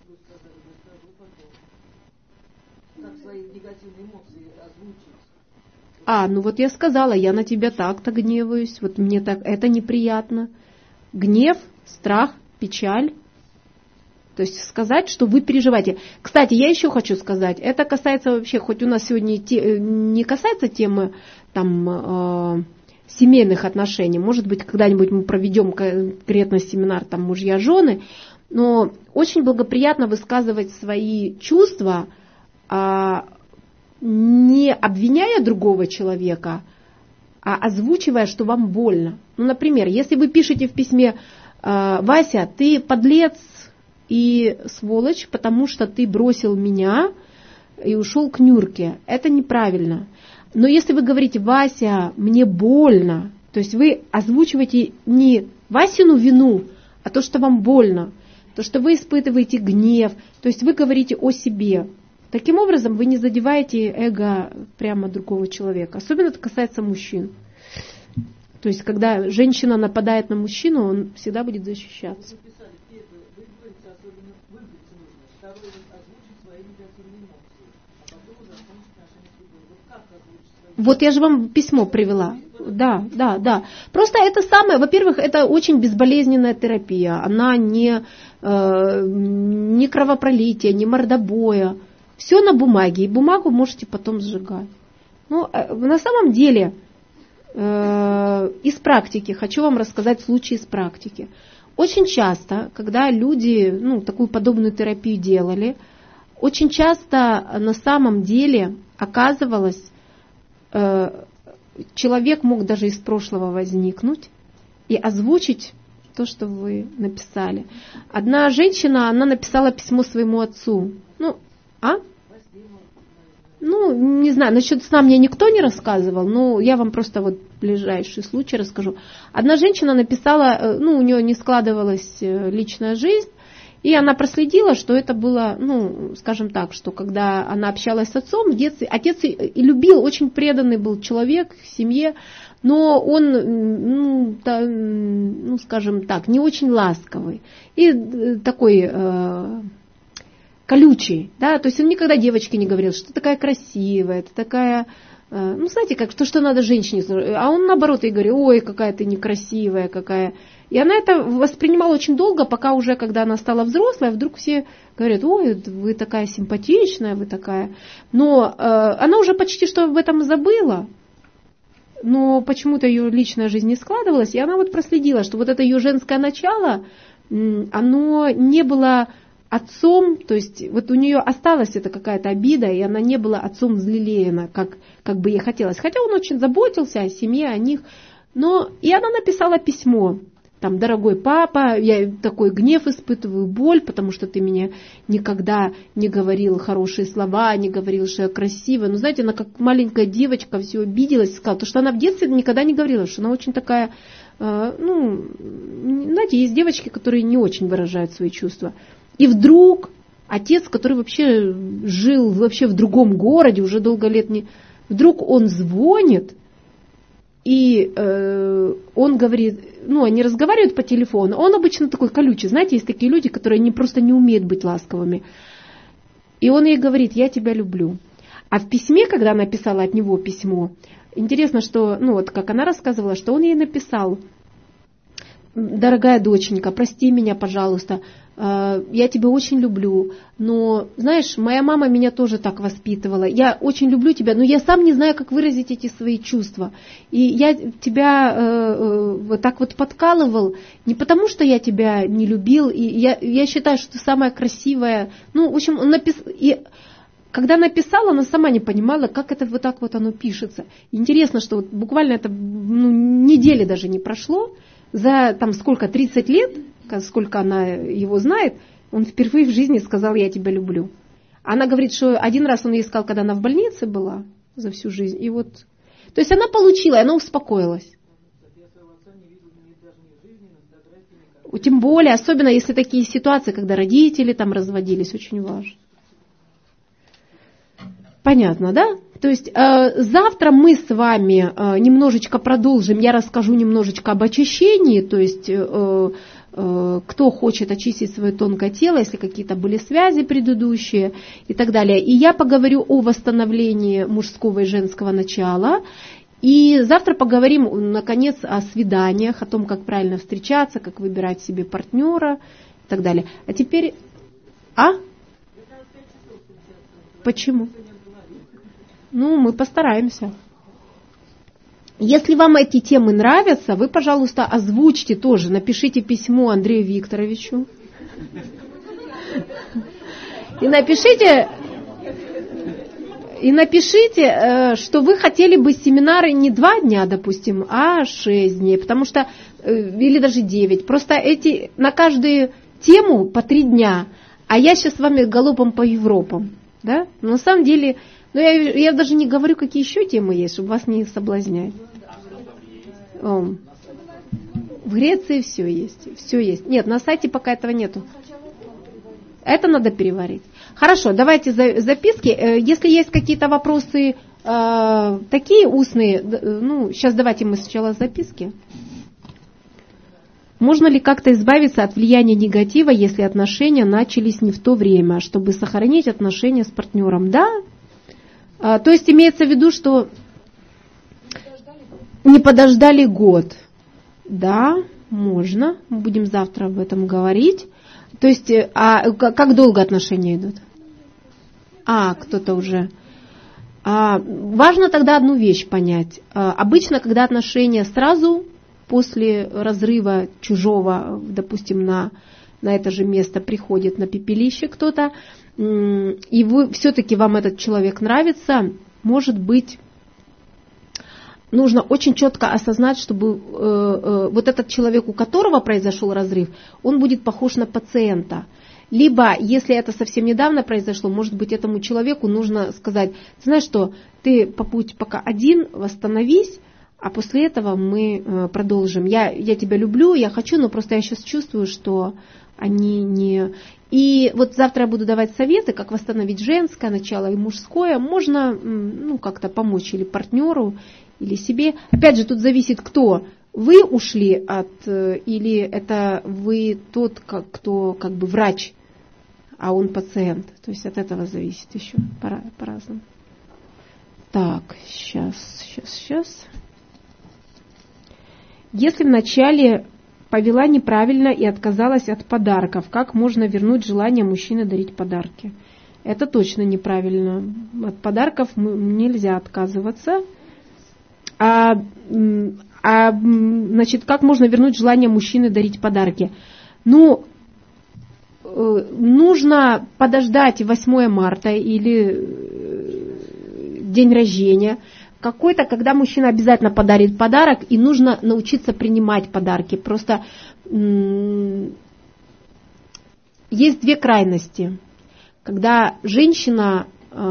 как свои негативные эмоции озвучить? Вот я сказала, я на тебя так-то гневаюсь, вот мне так, это неприятно. Гнев, страх, печаль. То есть сказать, что вы переживаете. Кстати, я еще хочу сказать, это касается вообще, хоть у нас сегодня не касается темы семейных отношений, может быть, когда-нибудь мы проведем конкретно семинар мужья-жены, но очень благоприятно высказывать свои чувства, не обвиняя другого человека, а озвучивая, что вам больно. Например, если вы пишете в письме: Вася, ты подлец и сволочь, потому что ты бросил меня и ушел к Нюрке. Это неправильно. Но если вы говорите: Вася, мне больно, то есть вы озвучиваете не Васину вину, а то, что вам больно, то, что вы испытываете гнев, то есть вы говорите о себе. Таким образом вы не задеваете эго прямо другого человека. Особенно это касается мужчин. То есть когда женщина нападает на мужчину, он всегда будет защищаться. Вот я же вам письмо привела. Да. Просто это самое, во-первых, это очень безболезненная терапия. Она не кровопролитие, не мордобоя. Все на бумаге. И бумагу можете потом сжигать. На самом деле, из практики, хочу вам рассказать случай из практики. Очень часто, когда люди такую подобную терапию делали, очень часто на самом деле оказывалось, человек мог даже из прошлого возникнуть и озвучить то, что вы написали. Одна женщина, она написала письмо своему отцу. не знаю, насчет сна мне никто не рассказывал, но я вам просто вот ближайший случай расскажу. Одна женщина написала, у нее не складывалась личная жизнь, и она проследила, что это было, скажем так, что когда она общалась с отцом в детстве, отец и любил, очень преданный был человек в семье, но он, скажем так, не очень ласковый и такой колючий, да, то есть он никогда девочке не говорил, что ты такая красивая, ты такая, знаете, как то, что надо женщине, а он наоборот ей говорил, ой, какая ты некрасивая, какая. И она это воспринимала очень долго, пока уже, когда она стала взрослой, вдруг все говорят, ой, вы такая симпатичная, вы такая. Но она уже почти что об этом забыла, но почему-то ее личная жизнь не складывалась, и она вот проследила, что вот это ее женское начало, оно не было отцом, то есть вот у нее осталась эта какая-то обида, и она не была отцом взлелеяна, как бы ей хотелось. Хотя он очень заботился о семье, о них. И она написала письмо. Там, дорогой папа, я такой гнев испытываю, боль, потому что ты меня никогда не говорил хорошие слова, не говорил, что я красивая. Но знаете, она как маленькая девочка все обиделась, сказала, то, что она в детстве никогда не говорила, что она очень такая, знаете, есть девочки, которые не очень выражают свои чувства. И вдруг отец, который вообще жил вообще в другом городе, уже долго лет не... Вдруг он звонит, и он говорит, они разговаривают по телефону, он обычно такой колючий, знаете, есть такие люди, которые просто не умеют быть ласковыми. И он ей говорит, я тебя люблю. А в письме, когда она писала от него письмо, интересно, что, как она рассказывала, что он ей написал, дорогая доченька, прости меня, пожалуйста, я тебя очень люблю, но, знаешь, моя мама меня тоже так воспитывала, я очень люблю тебя, но я сам не знаю, как выразить эти свои чувства. И я тебя вот так вот подкалывал, не потому что я тебя не любил, и я считаю, что ты самая красивая. В общем, он и когда написала, она сама не понимала, как это вот так вот оно пишется. Интересно, что вот буквально это недели даже не прошло, за 30 лет, сколько она его знает, он впервые в жизни сказал, я тебя люблю. Она говорит, что один раз он ей сказал, когда она в больнице была за всю жизнь. И вот, то есть она получила, и она успокоилась. Тем более, особенно если такие ситуации, когда родители там разводились, очень важно. Понятно, да? То есть завтра мы с вами немножечко продолжим, я расскажу немножечко об очищении, то есть кто хочет очистить свое тонкое тело, если какие-то были связи предыдущие и так далее. И я поговорю о восстановлении мужского и женского начала. И завтра поговорим, наконец, о свиданиях, о том, как правильно встречаться, как выбирать себе партнера и так далее. А теперь... Почему? Мы постараемся. Если вам эти темы нравятся, вы, пожалуйста, озвучьте тоже, напишите письмо Андрею Викторовичу. И напишите, что вы хотели бы семинары не 2 дня, допустим, а 6 дней, потому что, или даже 9. Просто на каждую тему по 3 дня, а я сейчас с вами галопом по Европам. Да? Но на самом деле... я даже не говорю, какие еще темы есть, чтобы вас не соблазнять. В Греции все есть. Все есть. Нет, на сайте пока этого нету. Это надо переварить. Хорошо, давайте записки. Если есть какие-то вопросы такие устные, сейчас давайте мы сначала записки. Можно ли как-то избавиться от влияния негатива, если отношения начались не в то время, чтобы сохранить отношения с партнером? Да. То есть имеется в виду, что не подождали год. Да, можно. Мы будем завтра об этом говорить. То есть, как долго отношения идут? Кто-то уже. Важно тогда одну вещь понять. Обычно, когда отношения сразу после разрыва чужого, допустим, на это же место приходит на пепелище кто-то, и все-таки вам этот человек нравится, может быть, нужно очень четко осознать, чтобы вот этот человек, у которого произошел разрыв, он будет похож на пациента. Либо, если это совсем недавно произошло, может быть, этому человеку нужно сказать: ты знаешь что, ты побудь пока один, восстановись, а после этого мы продолжим. Я тебя люблю, я хочу, но просто я сейчас чувствую, что они не... И вот завтра я буду давать советы, как восстановить женское начало и мужское. Можно как-то помочь или партнеру, или себе. Опять же, тут зависит, кто. Вы ушли или это вы тот, кто как бы врач, а он пациент. То есть от этого зависит еще по-разному. Так, сейчас. Если вначале повела неправильно и отказалась от подарков, как можно вернуть желание мужчины дарить подарки? Это точно неправильно. От подарков нельзя отказываться. Значит, как можно вернуть желание мужчины дарить подарки? Нужно подождать 8 марта или день рождения, какой-то, когда мужчина обязательно подарит подарок, и нужно научиться принимать подарки. Просто есть две крайности. Когда женщина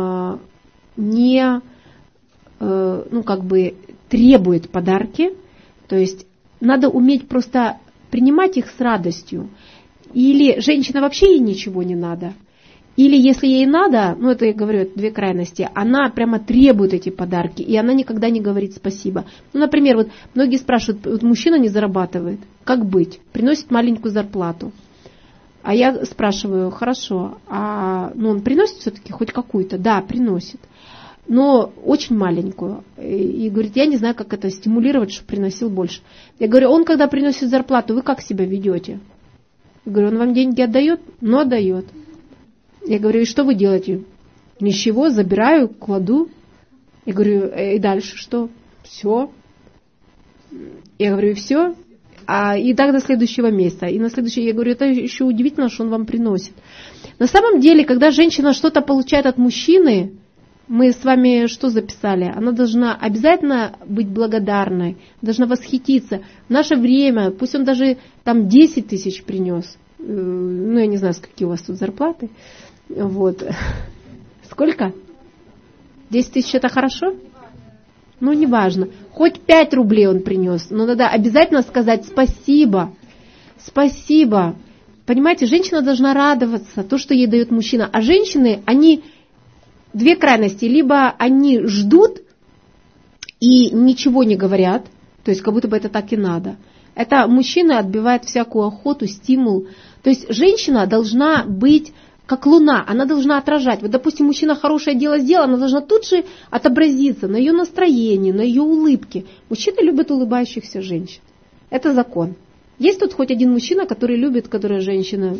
требует подарки, то есть надо уметь просто принимать их с радостью. Или женщина вообще ей ничего не надо. Или если ей надо, это я говорю, это две крайности, она прямо требует эти подарки, и она никогда не говорит спасибо. Например, многие спрашивают, мужчина не зарабатывает, как быть? Приносит маленькую зарплату. А я спрашиваю, хорошо, он приносит все-таки хоть какую-то? Да, приносит. Но очень маленькую. И говорит, я не знаю, как это стимулировать, чтобы приносил больше. Я говорю, он когда приносит зарплату, вы как себя ведете? Я говорю, он вам деньги отдает? Отдает. Я говорю, и что вы делаете? Ничего, забираю, кладу. Я говорю, и дальше что? Все. Я говорю, и все. И так до следующего месяца. И на следующий, я говорю, это еще удивительно, что он вам приносит. На самом деле, когда женщина что-то получает от мужчины, мы с вами что записали? Она должна обязательно быть благодарной, должна восхититься. В наше время, пусть он даже 10 тысяч принес. Я не знаю, какие у вас тут зарплаты. Сколько? 10 тысяч это хорошо? Неважно. Хоть 5 рублей он принес. Но надо обязательно сказать спасибо. Спасибо. Понимаете, женщина должна радоваться то, что ей дает мужчина. А женщины, они две крайности. Либо они ждут и ничего не говорят, то есть как будто бы это так и надо. Это мужчина отбивает всякую охоту, стимул. То есть женщина должна быть как луна, она должна отражать. Допустим, мужчина хорошее дело сделал, она должна тут же отобразиться на ее настроении, на ее улыбке. Мужчины любят улыбающихся женщин. Это закон. Есть тут хоть один мужчина, который любит, которая женщина?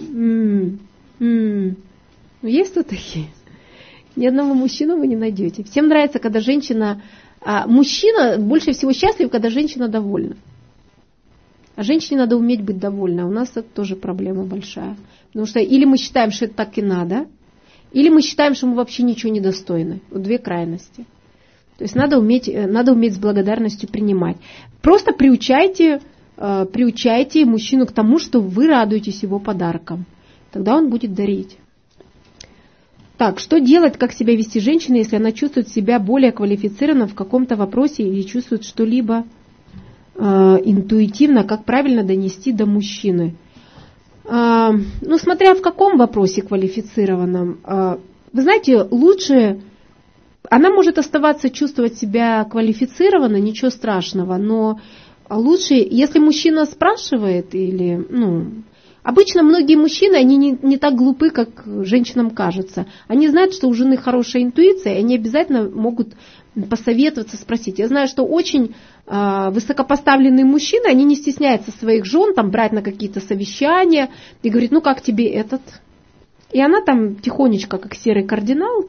Есть тут такие? Ни одного мужчину вы не найдете. Всем нравится, когда женщина... Мужчина больше всего счастлив, когда женщина довольна. А женщине надо уметь быть довольной. У нас это тоже проблема большая. Потому что или мы считаем, что это так и надо, или мы считаем, что мы вообще ничего не достойны. Две крайности. То есть надо уметь с благодарностью принимать. Просто приучайте мужчину к тому, что вы радуетесь его подаркам. Тогда он будет дарить. Так, что делать, как себя вести женщина, если она чувствует себя более квалифицированно в каком-то вопросе или чувствует что-либо интуитивно, как правильно донести до мужчины? Смотря в каком вопросе квалифицированном. Вы знаете, лучше, она может оставаться чувствовать себя квалифицированно, ничего страшного, но лучше, если мужчина спрашивает, обычно многие мужчины, они не так глупы, как женщинам кажется. Они знают, что у жены хорошая интуиция, и они обязательно могут посоветоваться, спросить. Я знаю, что очень высокопоставленные мужчины, они не стесняются своих жен брать на какие-то совещания и говорит, как тебе этот? И она тихонечко, как серый кардинал,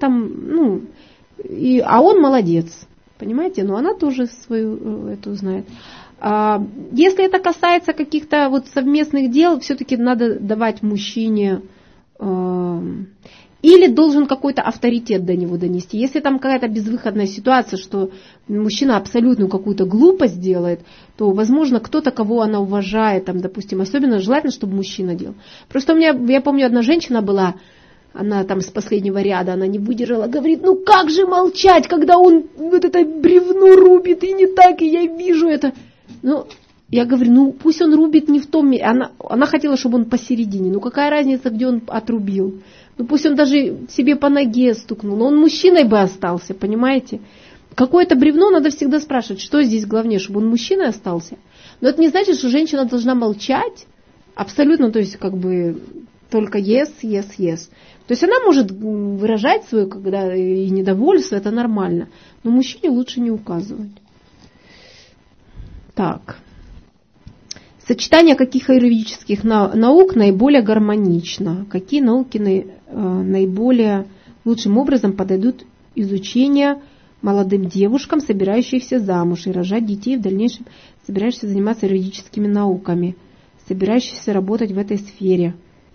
а он молодец. Понимаете? Но она тоже свою эту знает. Если это касается каких-то совместных дел, все-таки надо давать мужчине... или должен какой-то авторитет до него донести. Если там какая-то безвыходная ситуация, что мужчина абсолютную какую-то глупость делает, то, возможно, кто-то, кого она уважает, там, допустим, особенно желательно, чтобы мужчина делал. Просто у меня, я помню, одна женщина была, она там с последнего ряда, она не выдержала, говорит, ну как же молчать, когда он вот это бревно рубит, и не так, и я вижу это. Ну, я говорю, ну пусть он рубит не в том месте. Она хотела, чтобы он посередине. Ну какая разница, где он отрубил? Ну пусть он даже себе по ноге стукнул, но он мужчиной бы остался, понимаете? Какое-то бревно надо всегда спрашивать, что здесь главнее, чтобы он мужчиной остался. Но это не значит, что женщина должна молчать абсолютно, то есть как бы только yes. То есть она может выражать свое когда и недовольство, это нормально. Но мужчине лучше не указывать. Так. Сочетание каких аюрведических наук наиболее гармонично? Какие науки наиболее лучшим образом подойдут изучению молодым девушкам, собирающихся замуж и рожать детей, в дальнейшем собирающихся заниматься аюрведическими науками, собирающихся работать в этой сфере?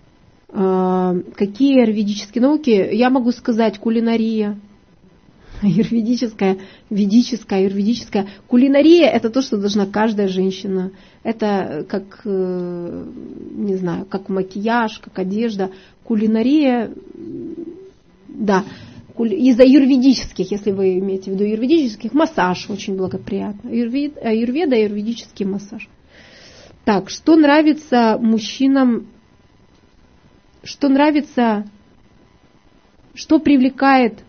Какие аюрведические науки? Я могу сказать, кулинария. Аюрведическая, ведическая, аюрведическая. Кулинария – это то, что должна каждая женщина. Это как, не знаю, как макияж, как одежда. Кулинария, да, из аюрведических, если вы имеете в виду аюрведических, массаж очень благоприятно. Аюрведа, аюрведический массаж. Так, что нравится мужчинам, что привлекает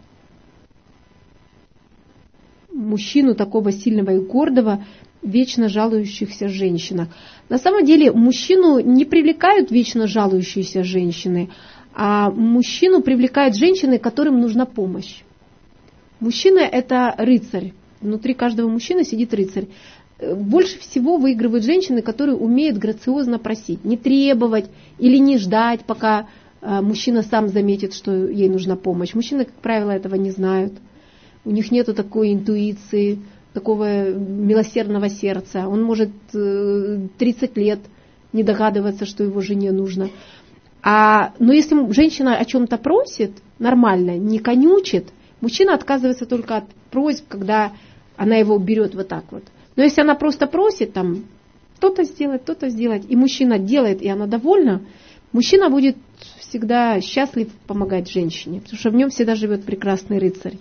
мужчину такого сильного и гордого, вечно жалующихся женщинах. На самом деле мужчину не привлекают вечно жалующиеся женщины, а мужчину привлекают женщины, которым нужна помощь. Мужчина – это рыцарь. Внутри каждого мужчины сидит рыцарь. Больше всего выигрывают женщины, которые умеют грациозно просить, не требовать или не ждать, пока мужчина сам заметит, что ей нужна помощь. Мужчины, как правило, этого не знают. У них нет такой интуиции, такого милосердного сердца. Он может 30 лет не догадываться, что его жене нужно. Но если женщина о чем-то просит, нормально, не конючит, мужчина отказывается только от просьб, когда она его берет вот так вот. Но если она просто просит, там, то-то сделать, и мужчина делает, и она довольна, мужчина будет всегда счастлив помогать женщине, потому что в нем всегда живет прекрасный рыцарь.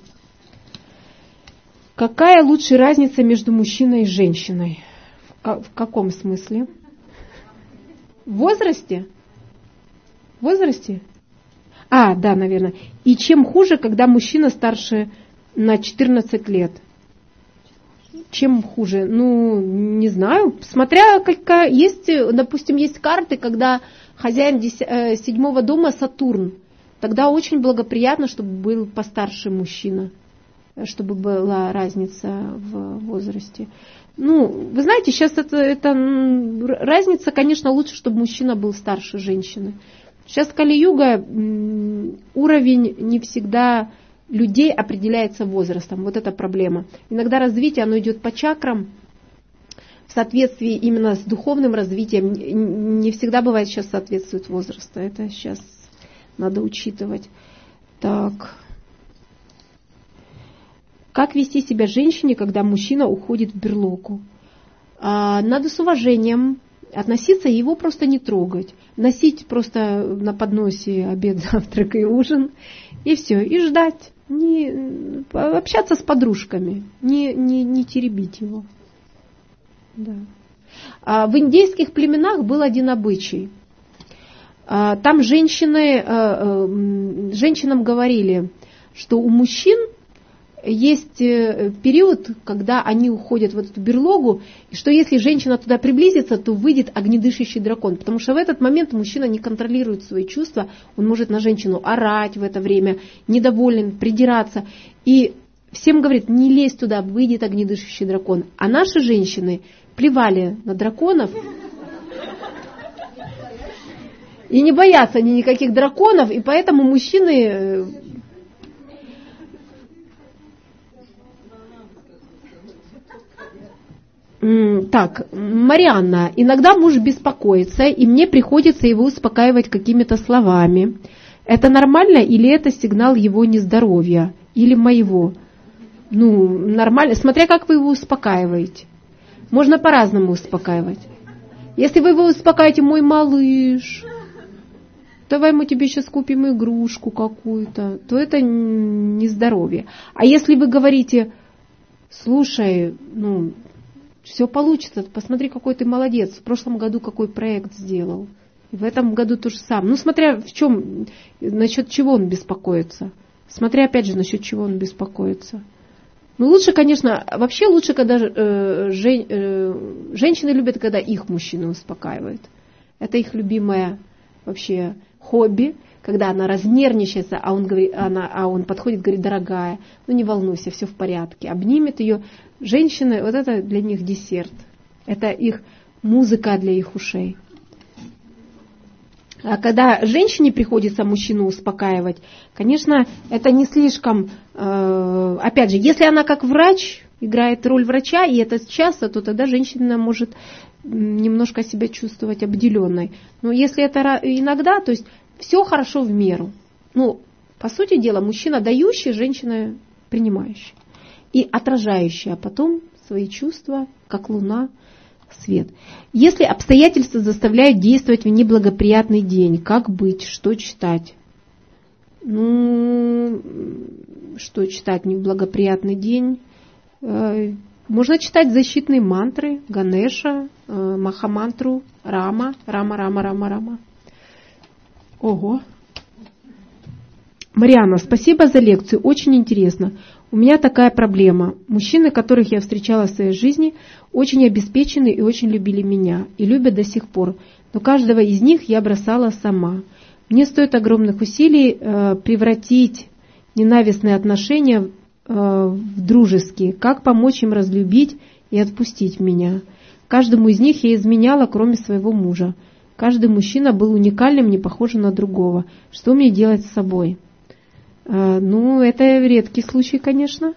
Какая лучшая разница между мужчиной и женщиной? В каком смысле? В возрасте? В возрасте? Да, наверное. И чем хуже, когда мужчина старше на 14 лет? Чем хуже? Не знаю. Смотря какая... Есть, допустим, есть карты, когда хозяин 7-го дома Сатурн. Тогда очень благоприятно, чтобы был постарше мужчина, чтобы была разница в возрасте. Вы знаете, сейчас это разница, конечно, лучше, чтобы мужчина был старше женщины. Сейчас Кали-юга, уровень не всегда людей определяется возрастом. Вот эта проблема. Иногда развитие, оно идет по чакрам, в соответствии именно с духовным развитием. Не всегда бывает сейчас соответствует возрасту. Это сейчас надо учитывать. Так. Как вести себя женщине, когда мужчина уходит в берлогу? Надо с уважением относиться и его просто не трогать. Носить просто на подносе обед, завтрак и ужин. И все. И ждать. Общаться с подружками. Не теребить его. Да. В индейских племенах был один обычай. Там женщинам говорили, что у мужчин есть период, когда они уходят в эту берлогу, и что если женщина туда приблизится, то выйдет огнедышащий дракон. Потому что в этот момент мужчина не контролирует свои чувства, он может на женщину орать в это время, недоволен, придираться. И всем говорит, не лезь туда, выйдет огнедышащий дракон. А наши женщины плевали на драконов и не боятся они никаких драконов, и поэтому мужчины... Так, Марианна, иногда муж беспокоится, и мне приходится его успокаивать какими-то словами. Это нормально или это сигнал его нездоровья или моего? Нормально, смотря как вы его успокаиваете. Можно по-разному успокаивать. Если вы его успокаиваете: мой малыш, давай мы тебе сейчас купим игрушку какую-то, то это нездоровье. А если вы говорите: слушай, все получится, посмотри, какой ты молодец, в прошлом году какой проект сделал, и в этом году то же самое. Смотря в чем, насчет чего он беспокоится. Смотря опять же, насчет чего он беспокоится. Лучше, конечно, вообще лучше, когда женщины любят, когда их мужчины успокаивают. Это их любимое вообще хобби, когда она разнервничается, а он подходит, говорит: дорогая, не волнуйся, все в порядке, обнимет ее. Женщины, вот это для них десерт, это их музыка для их ушей. А когда женщине приходится мужчину успокаивать, конечно, это не слишком, опять же, если она как врач, играет роль врача, и это часто, то тогда женщина может немножко себя чувствовать обделенной. Но если это иногда, то есть все хорошо в меру. По сути дела, мужчина дающий, женщина принимающая. И отражающая потом свои чувства, как луна, свет. Если обстоятельства заставляют действовать в неблагоприятный день, как быть, что читать? Что читать в неблагоприятный день? Можно читать защитные мантры Ганеша, Махамантру, Рама. Ого! Марианна, спасибо за лекцию, очень интересно. У меня такая проблема. Мужчины, которых я встречала в своей жизни, очень обеспечены и очень любили меня. И любят до сих пор. Но каждого из них я бросала сама. Мне стоит огромных усилий превратить ненавистные отношения в дружеские. Как помочь им разлюбить и отпустить меня? Каждому из них я изменяла, кроме своего мужа. Каждый мужчина был уникальным, не похожим на другого. Что мне делать с собой? Это редкий случай, конечно.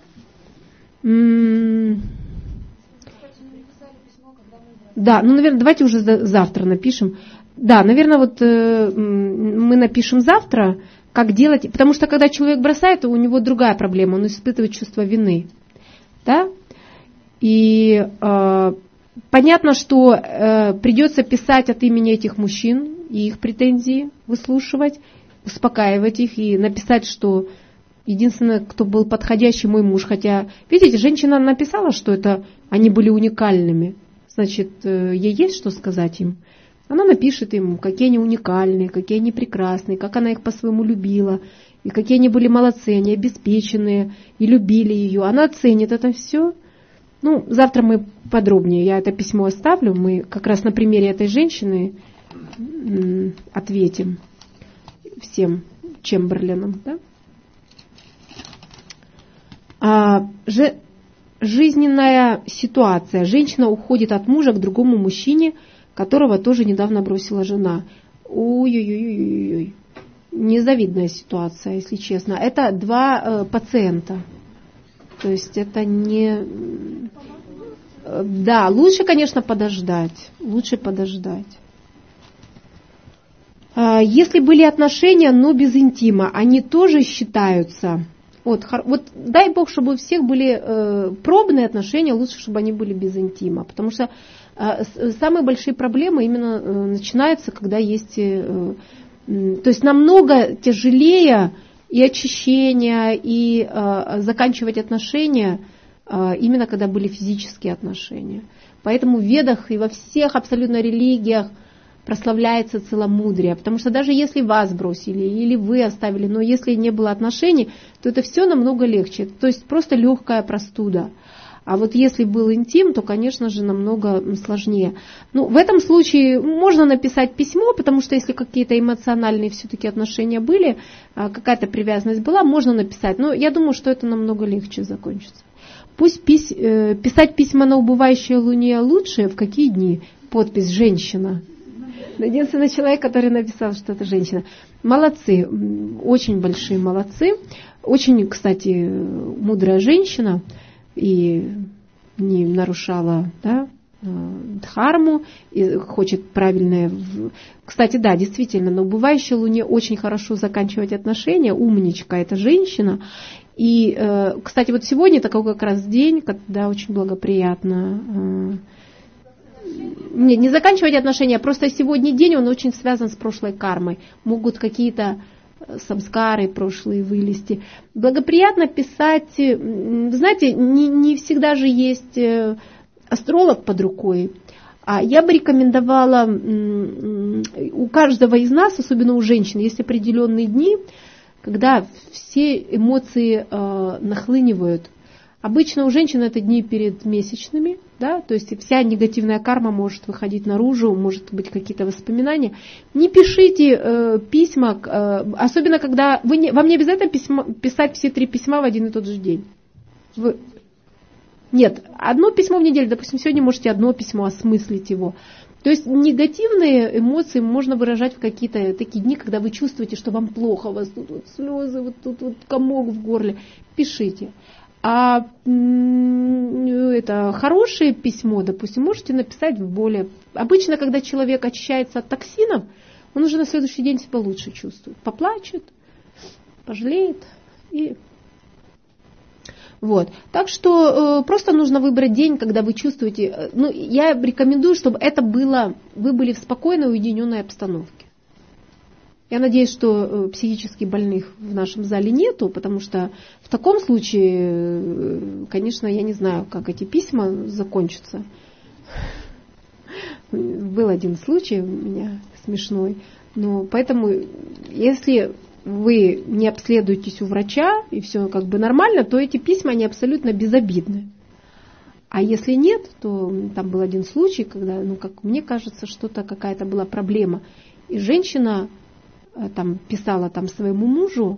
Да, наверное, давайте уже завтра напишем. Да, наверное, мы напишем завтра, как делать. Потому что когда человек бросает, у него другая проблема, он испытывает чувство вины. Да? И понятно, что придется писать от имени этих мужчин и их претензии выслушивать, успокаивать их и написать, что единственное, кто был подходящий, мой муж. Хотя, видите, женщина написала, что они были уникальными. Значит, ей есть что сказать им. Она напишет им, какие они уникальные, какие они прекрасные, как она их по-своему любила, и какие они были молодцы, они обеспеченные и любили ее. Она оценит это все. Завтра мы подробнее, я это письмо оставлю, мы как раз на примере этой женщины ответим всем Чемберлинам. Да? Жизненная ситуация. Женщина уходит от мужа к другому мужчине, которого тоже недавно бросила жена. Ой-ой-ой-ой-ой. Незавидная ситуация, если честно. Это 2 пациента. То есть это не... Да, лучше, конечно, подождать. Если были отношения, но без интима, они тоже считаются... Вот дай Бог, чтобы у всех были пробные отношения, лучше, чтобы они были без интима. Потому что самые большие проблемы именно начинаются, когда есть... То есть намного тяжелее и очищение, и заканчивать отношения, именно когда были физические отношения. Поэтому в Ведах и во всех абсолютно религиях прославляется целомудрие, потому что даже если вас бросили или вы оставили, но если не было отношений, то это все намного легче, то есть просто легкая простуда. А вот если был интим, то, конечно же, намного сложнее. В этом случае можно написать письмо, потому что если какие-то эмоциональные все-таки отношения были, какая-то привязанность была, можно написать. Но я думаю, что это намного легче закончится. Пусть писать письма на убывающей луне лучше, в какие дни? Подпись «Женщина». Единственный человек, который написал, что это женщина. Молодцы, очень большие молодцы. Очень, кстати, мудрая женщина и не нарушала, да, дхарму, и хочет правильное... Кстати, да, действительно, на убывающей луне очень хорошо заканчивать отношения. Умничка, это женщина. И, кстати, вот сегодня такой как раз день, когда очень благоприятно... Не заканчивать отношения, просто сегодня день, он очень связан с прошлой кармой. Могут какие-то самскары прошлые вылезти. Благоприятно писать, знаете, не всегда же есть астролог под рукой. А я бы рекомендовала, у каждого из нас, особенно у женщин, есть определенные дни, когда все эмоции нахлынивают. Обычно у женщин это дни перед месячными, да, то есть вся негативная карма может выходить наружу, может быть какие-то воспоминания. Не пишите письма, особенно когда вам не обязательно писать все 3 письма в один и тот же день. Нет, одно письмо в неделю, допустим, сегодня можете одно письмо осмыслить его. То есть негативные эмоции можно выражать в какие-то такие дни, когда вы чувствуете, что вам плохо, у вас тут вот слезы, вот тут вот комок в горле. Пишите. А это хорошее письмо, допустим, можете написать в более... Обычно, когда человек очищается от токсинов, он уже на следующий день себя лучше чувствует. Поплачет, пожалеет и... Вот. Так что просто нужно выбрать день, когда вы чувствуете... я рекомендую, чтобы это было... Вы были в спокойной, уединенной обстановке. Я надеюсь, что психически больных в нашем зале нету, потому что в таком случае, конечно, я не знаю, как эти письма закончатся. Был один случай у меня смешной. Но поэтому, если вы не обследуетесь у врача и все как бы нормально, то эти письма, они абсолютно безобидны. А если нет, то там был один случай, когда, как мне кажется, какая-то была проблема. И женщина там писала своему мужу,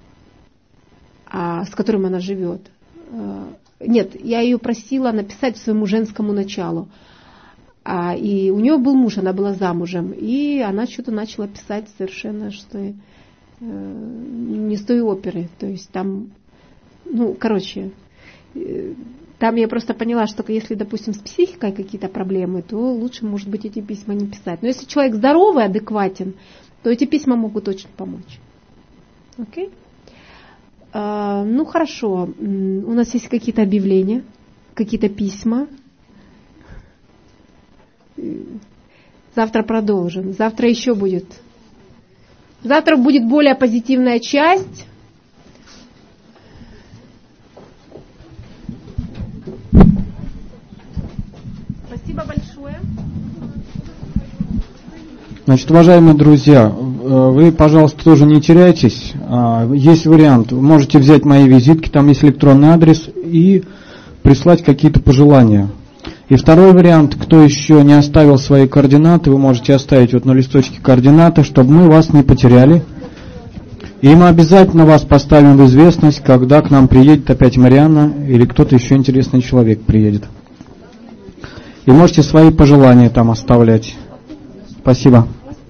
с которым она живет. Нет, я ее просила написать своему женскому началу. И у нее был муж, она была замужем. И она что-то начала писать совершенно, что не с той оперы. То есть там, там я просто поняла, что если, допустим, с психикой какие-то проблемы, то лучше, может быть, эти письма не писать. Но если человек здоровый, адекватен, то эти письма могут очень помочь. Окей? Хорошо. У нас есть какие-то объявления, какие-то письма. Завтра продолжим. Завтра еще будет. Завтра будет более позитивная часть. Спасибо большое. Значит, уважаемые друзья, вы, пожалуйста, тоже не теряйтесь. Есть вариант. Вы можете взять мои визитки, там есть электронный адрес, и прислать какие-то пожелания. И второй вариант, кто еще не оставил свои координаты, вы можете оставить на листочке координаты, чтобы мы вас не потеряли. И мы обязательно вас поставим в известность, когда к нам приедет опять Марианна или кто-то еще интересный человек приедет. И можете свои пожелания там оставлять. Спасибо.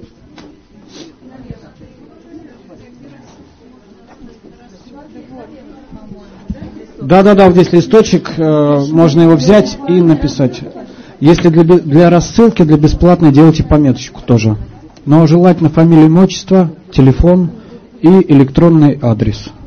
Да, вот здесь листочек, можно его взять и написать. Если для рассылки, для бесплатной, делайте пометочку тоже. Но желательно фамилия, имя, отчество, телефон и электронный адрес.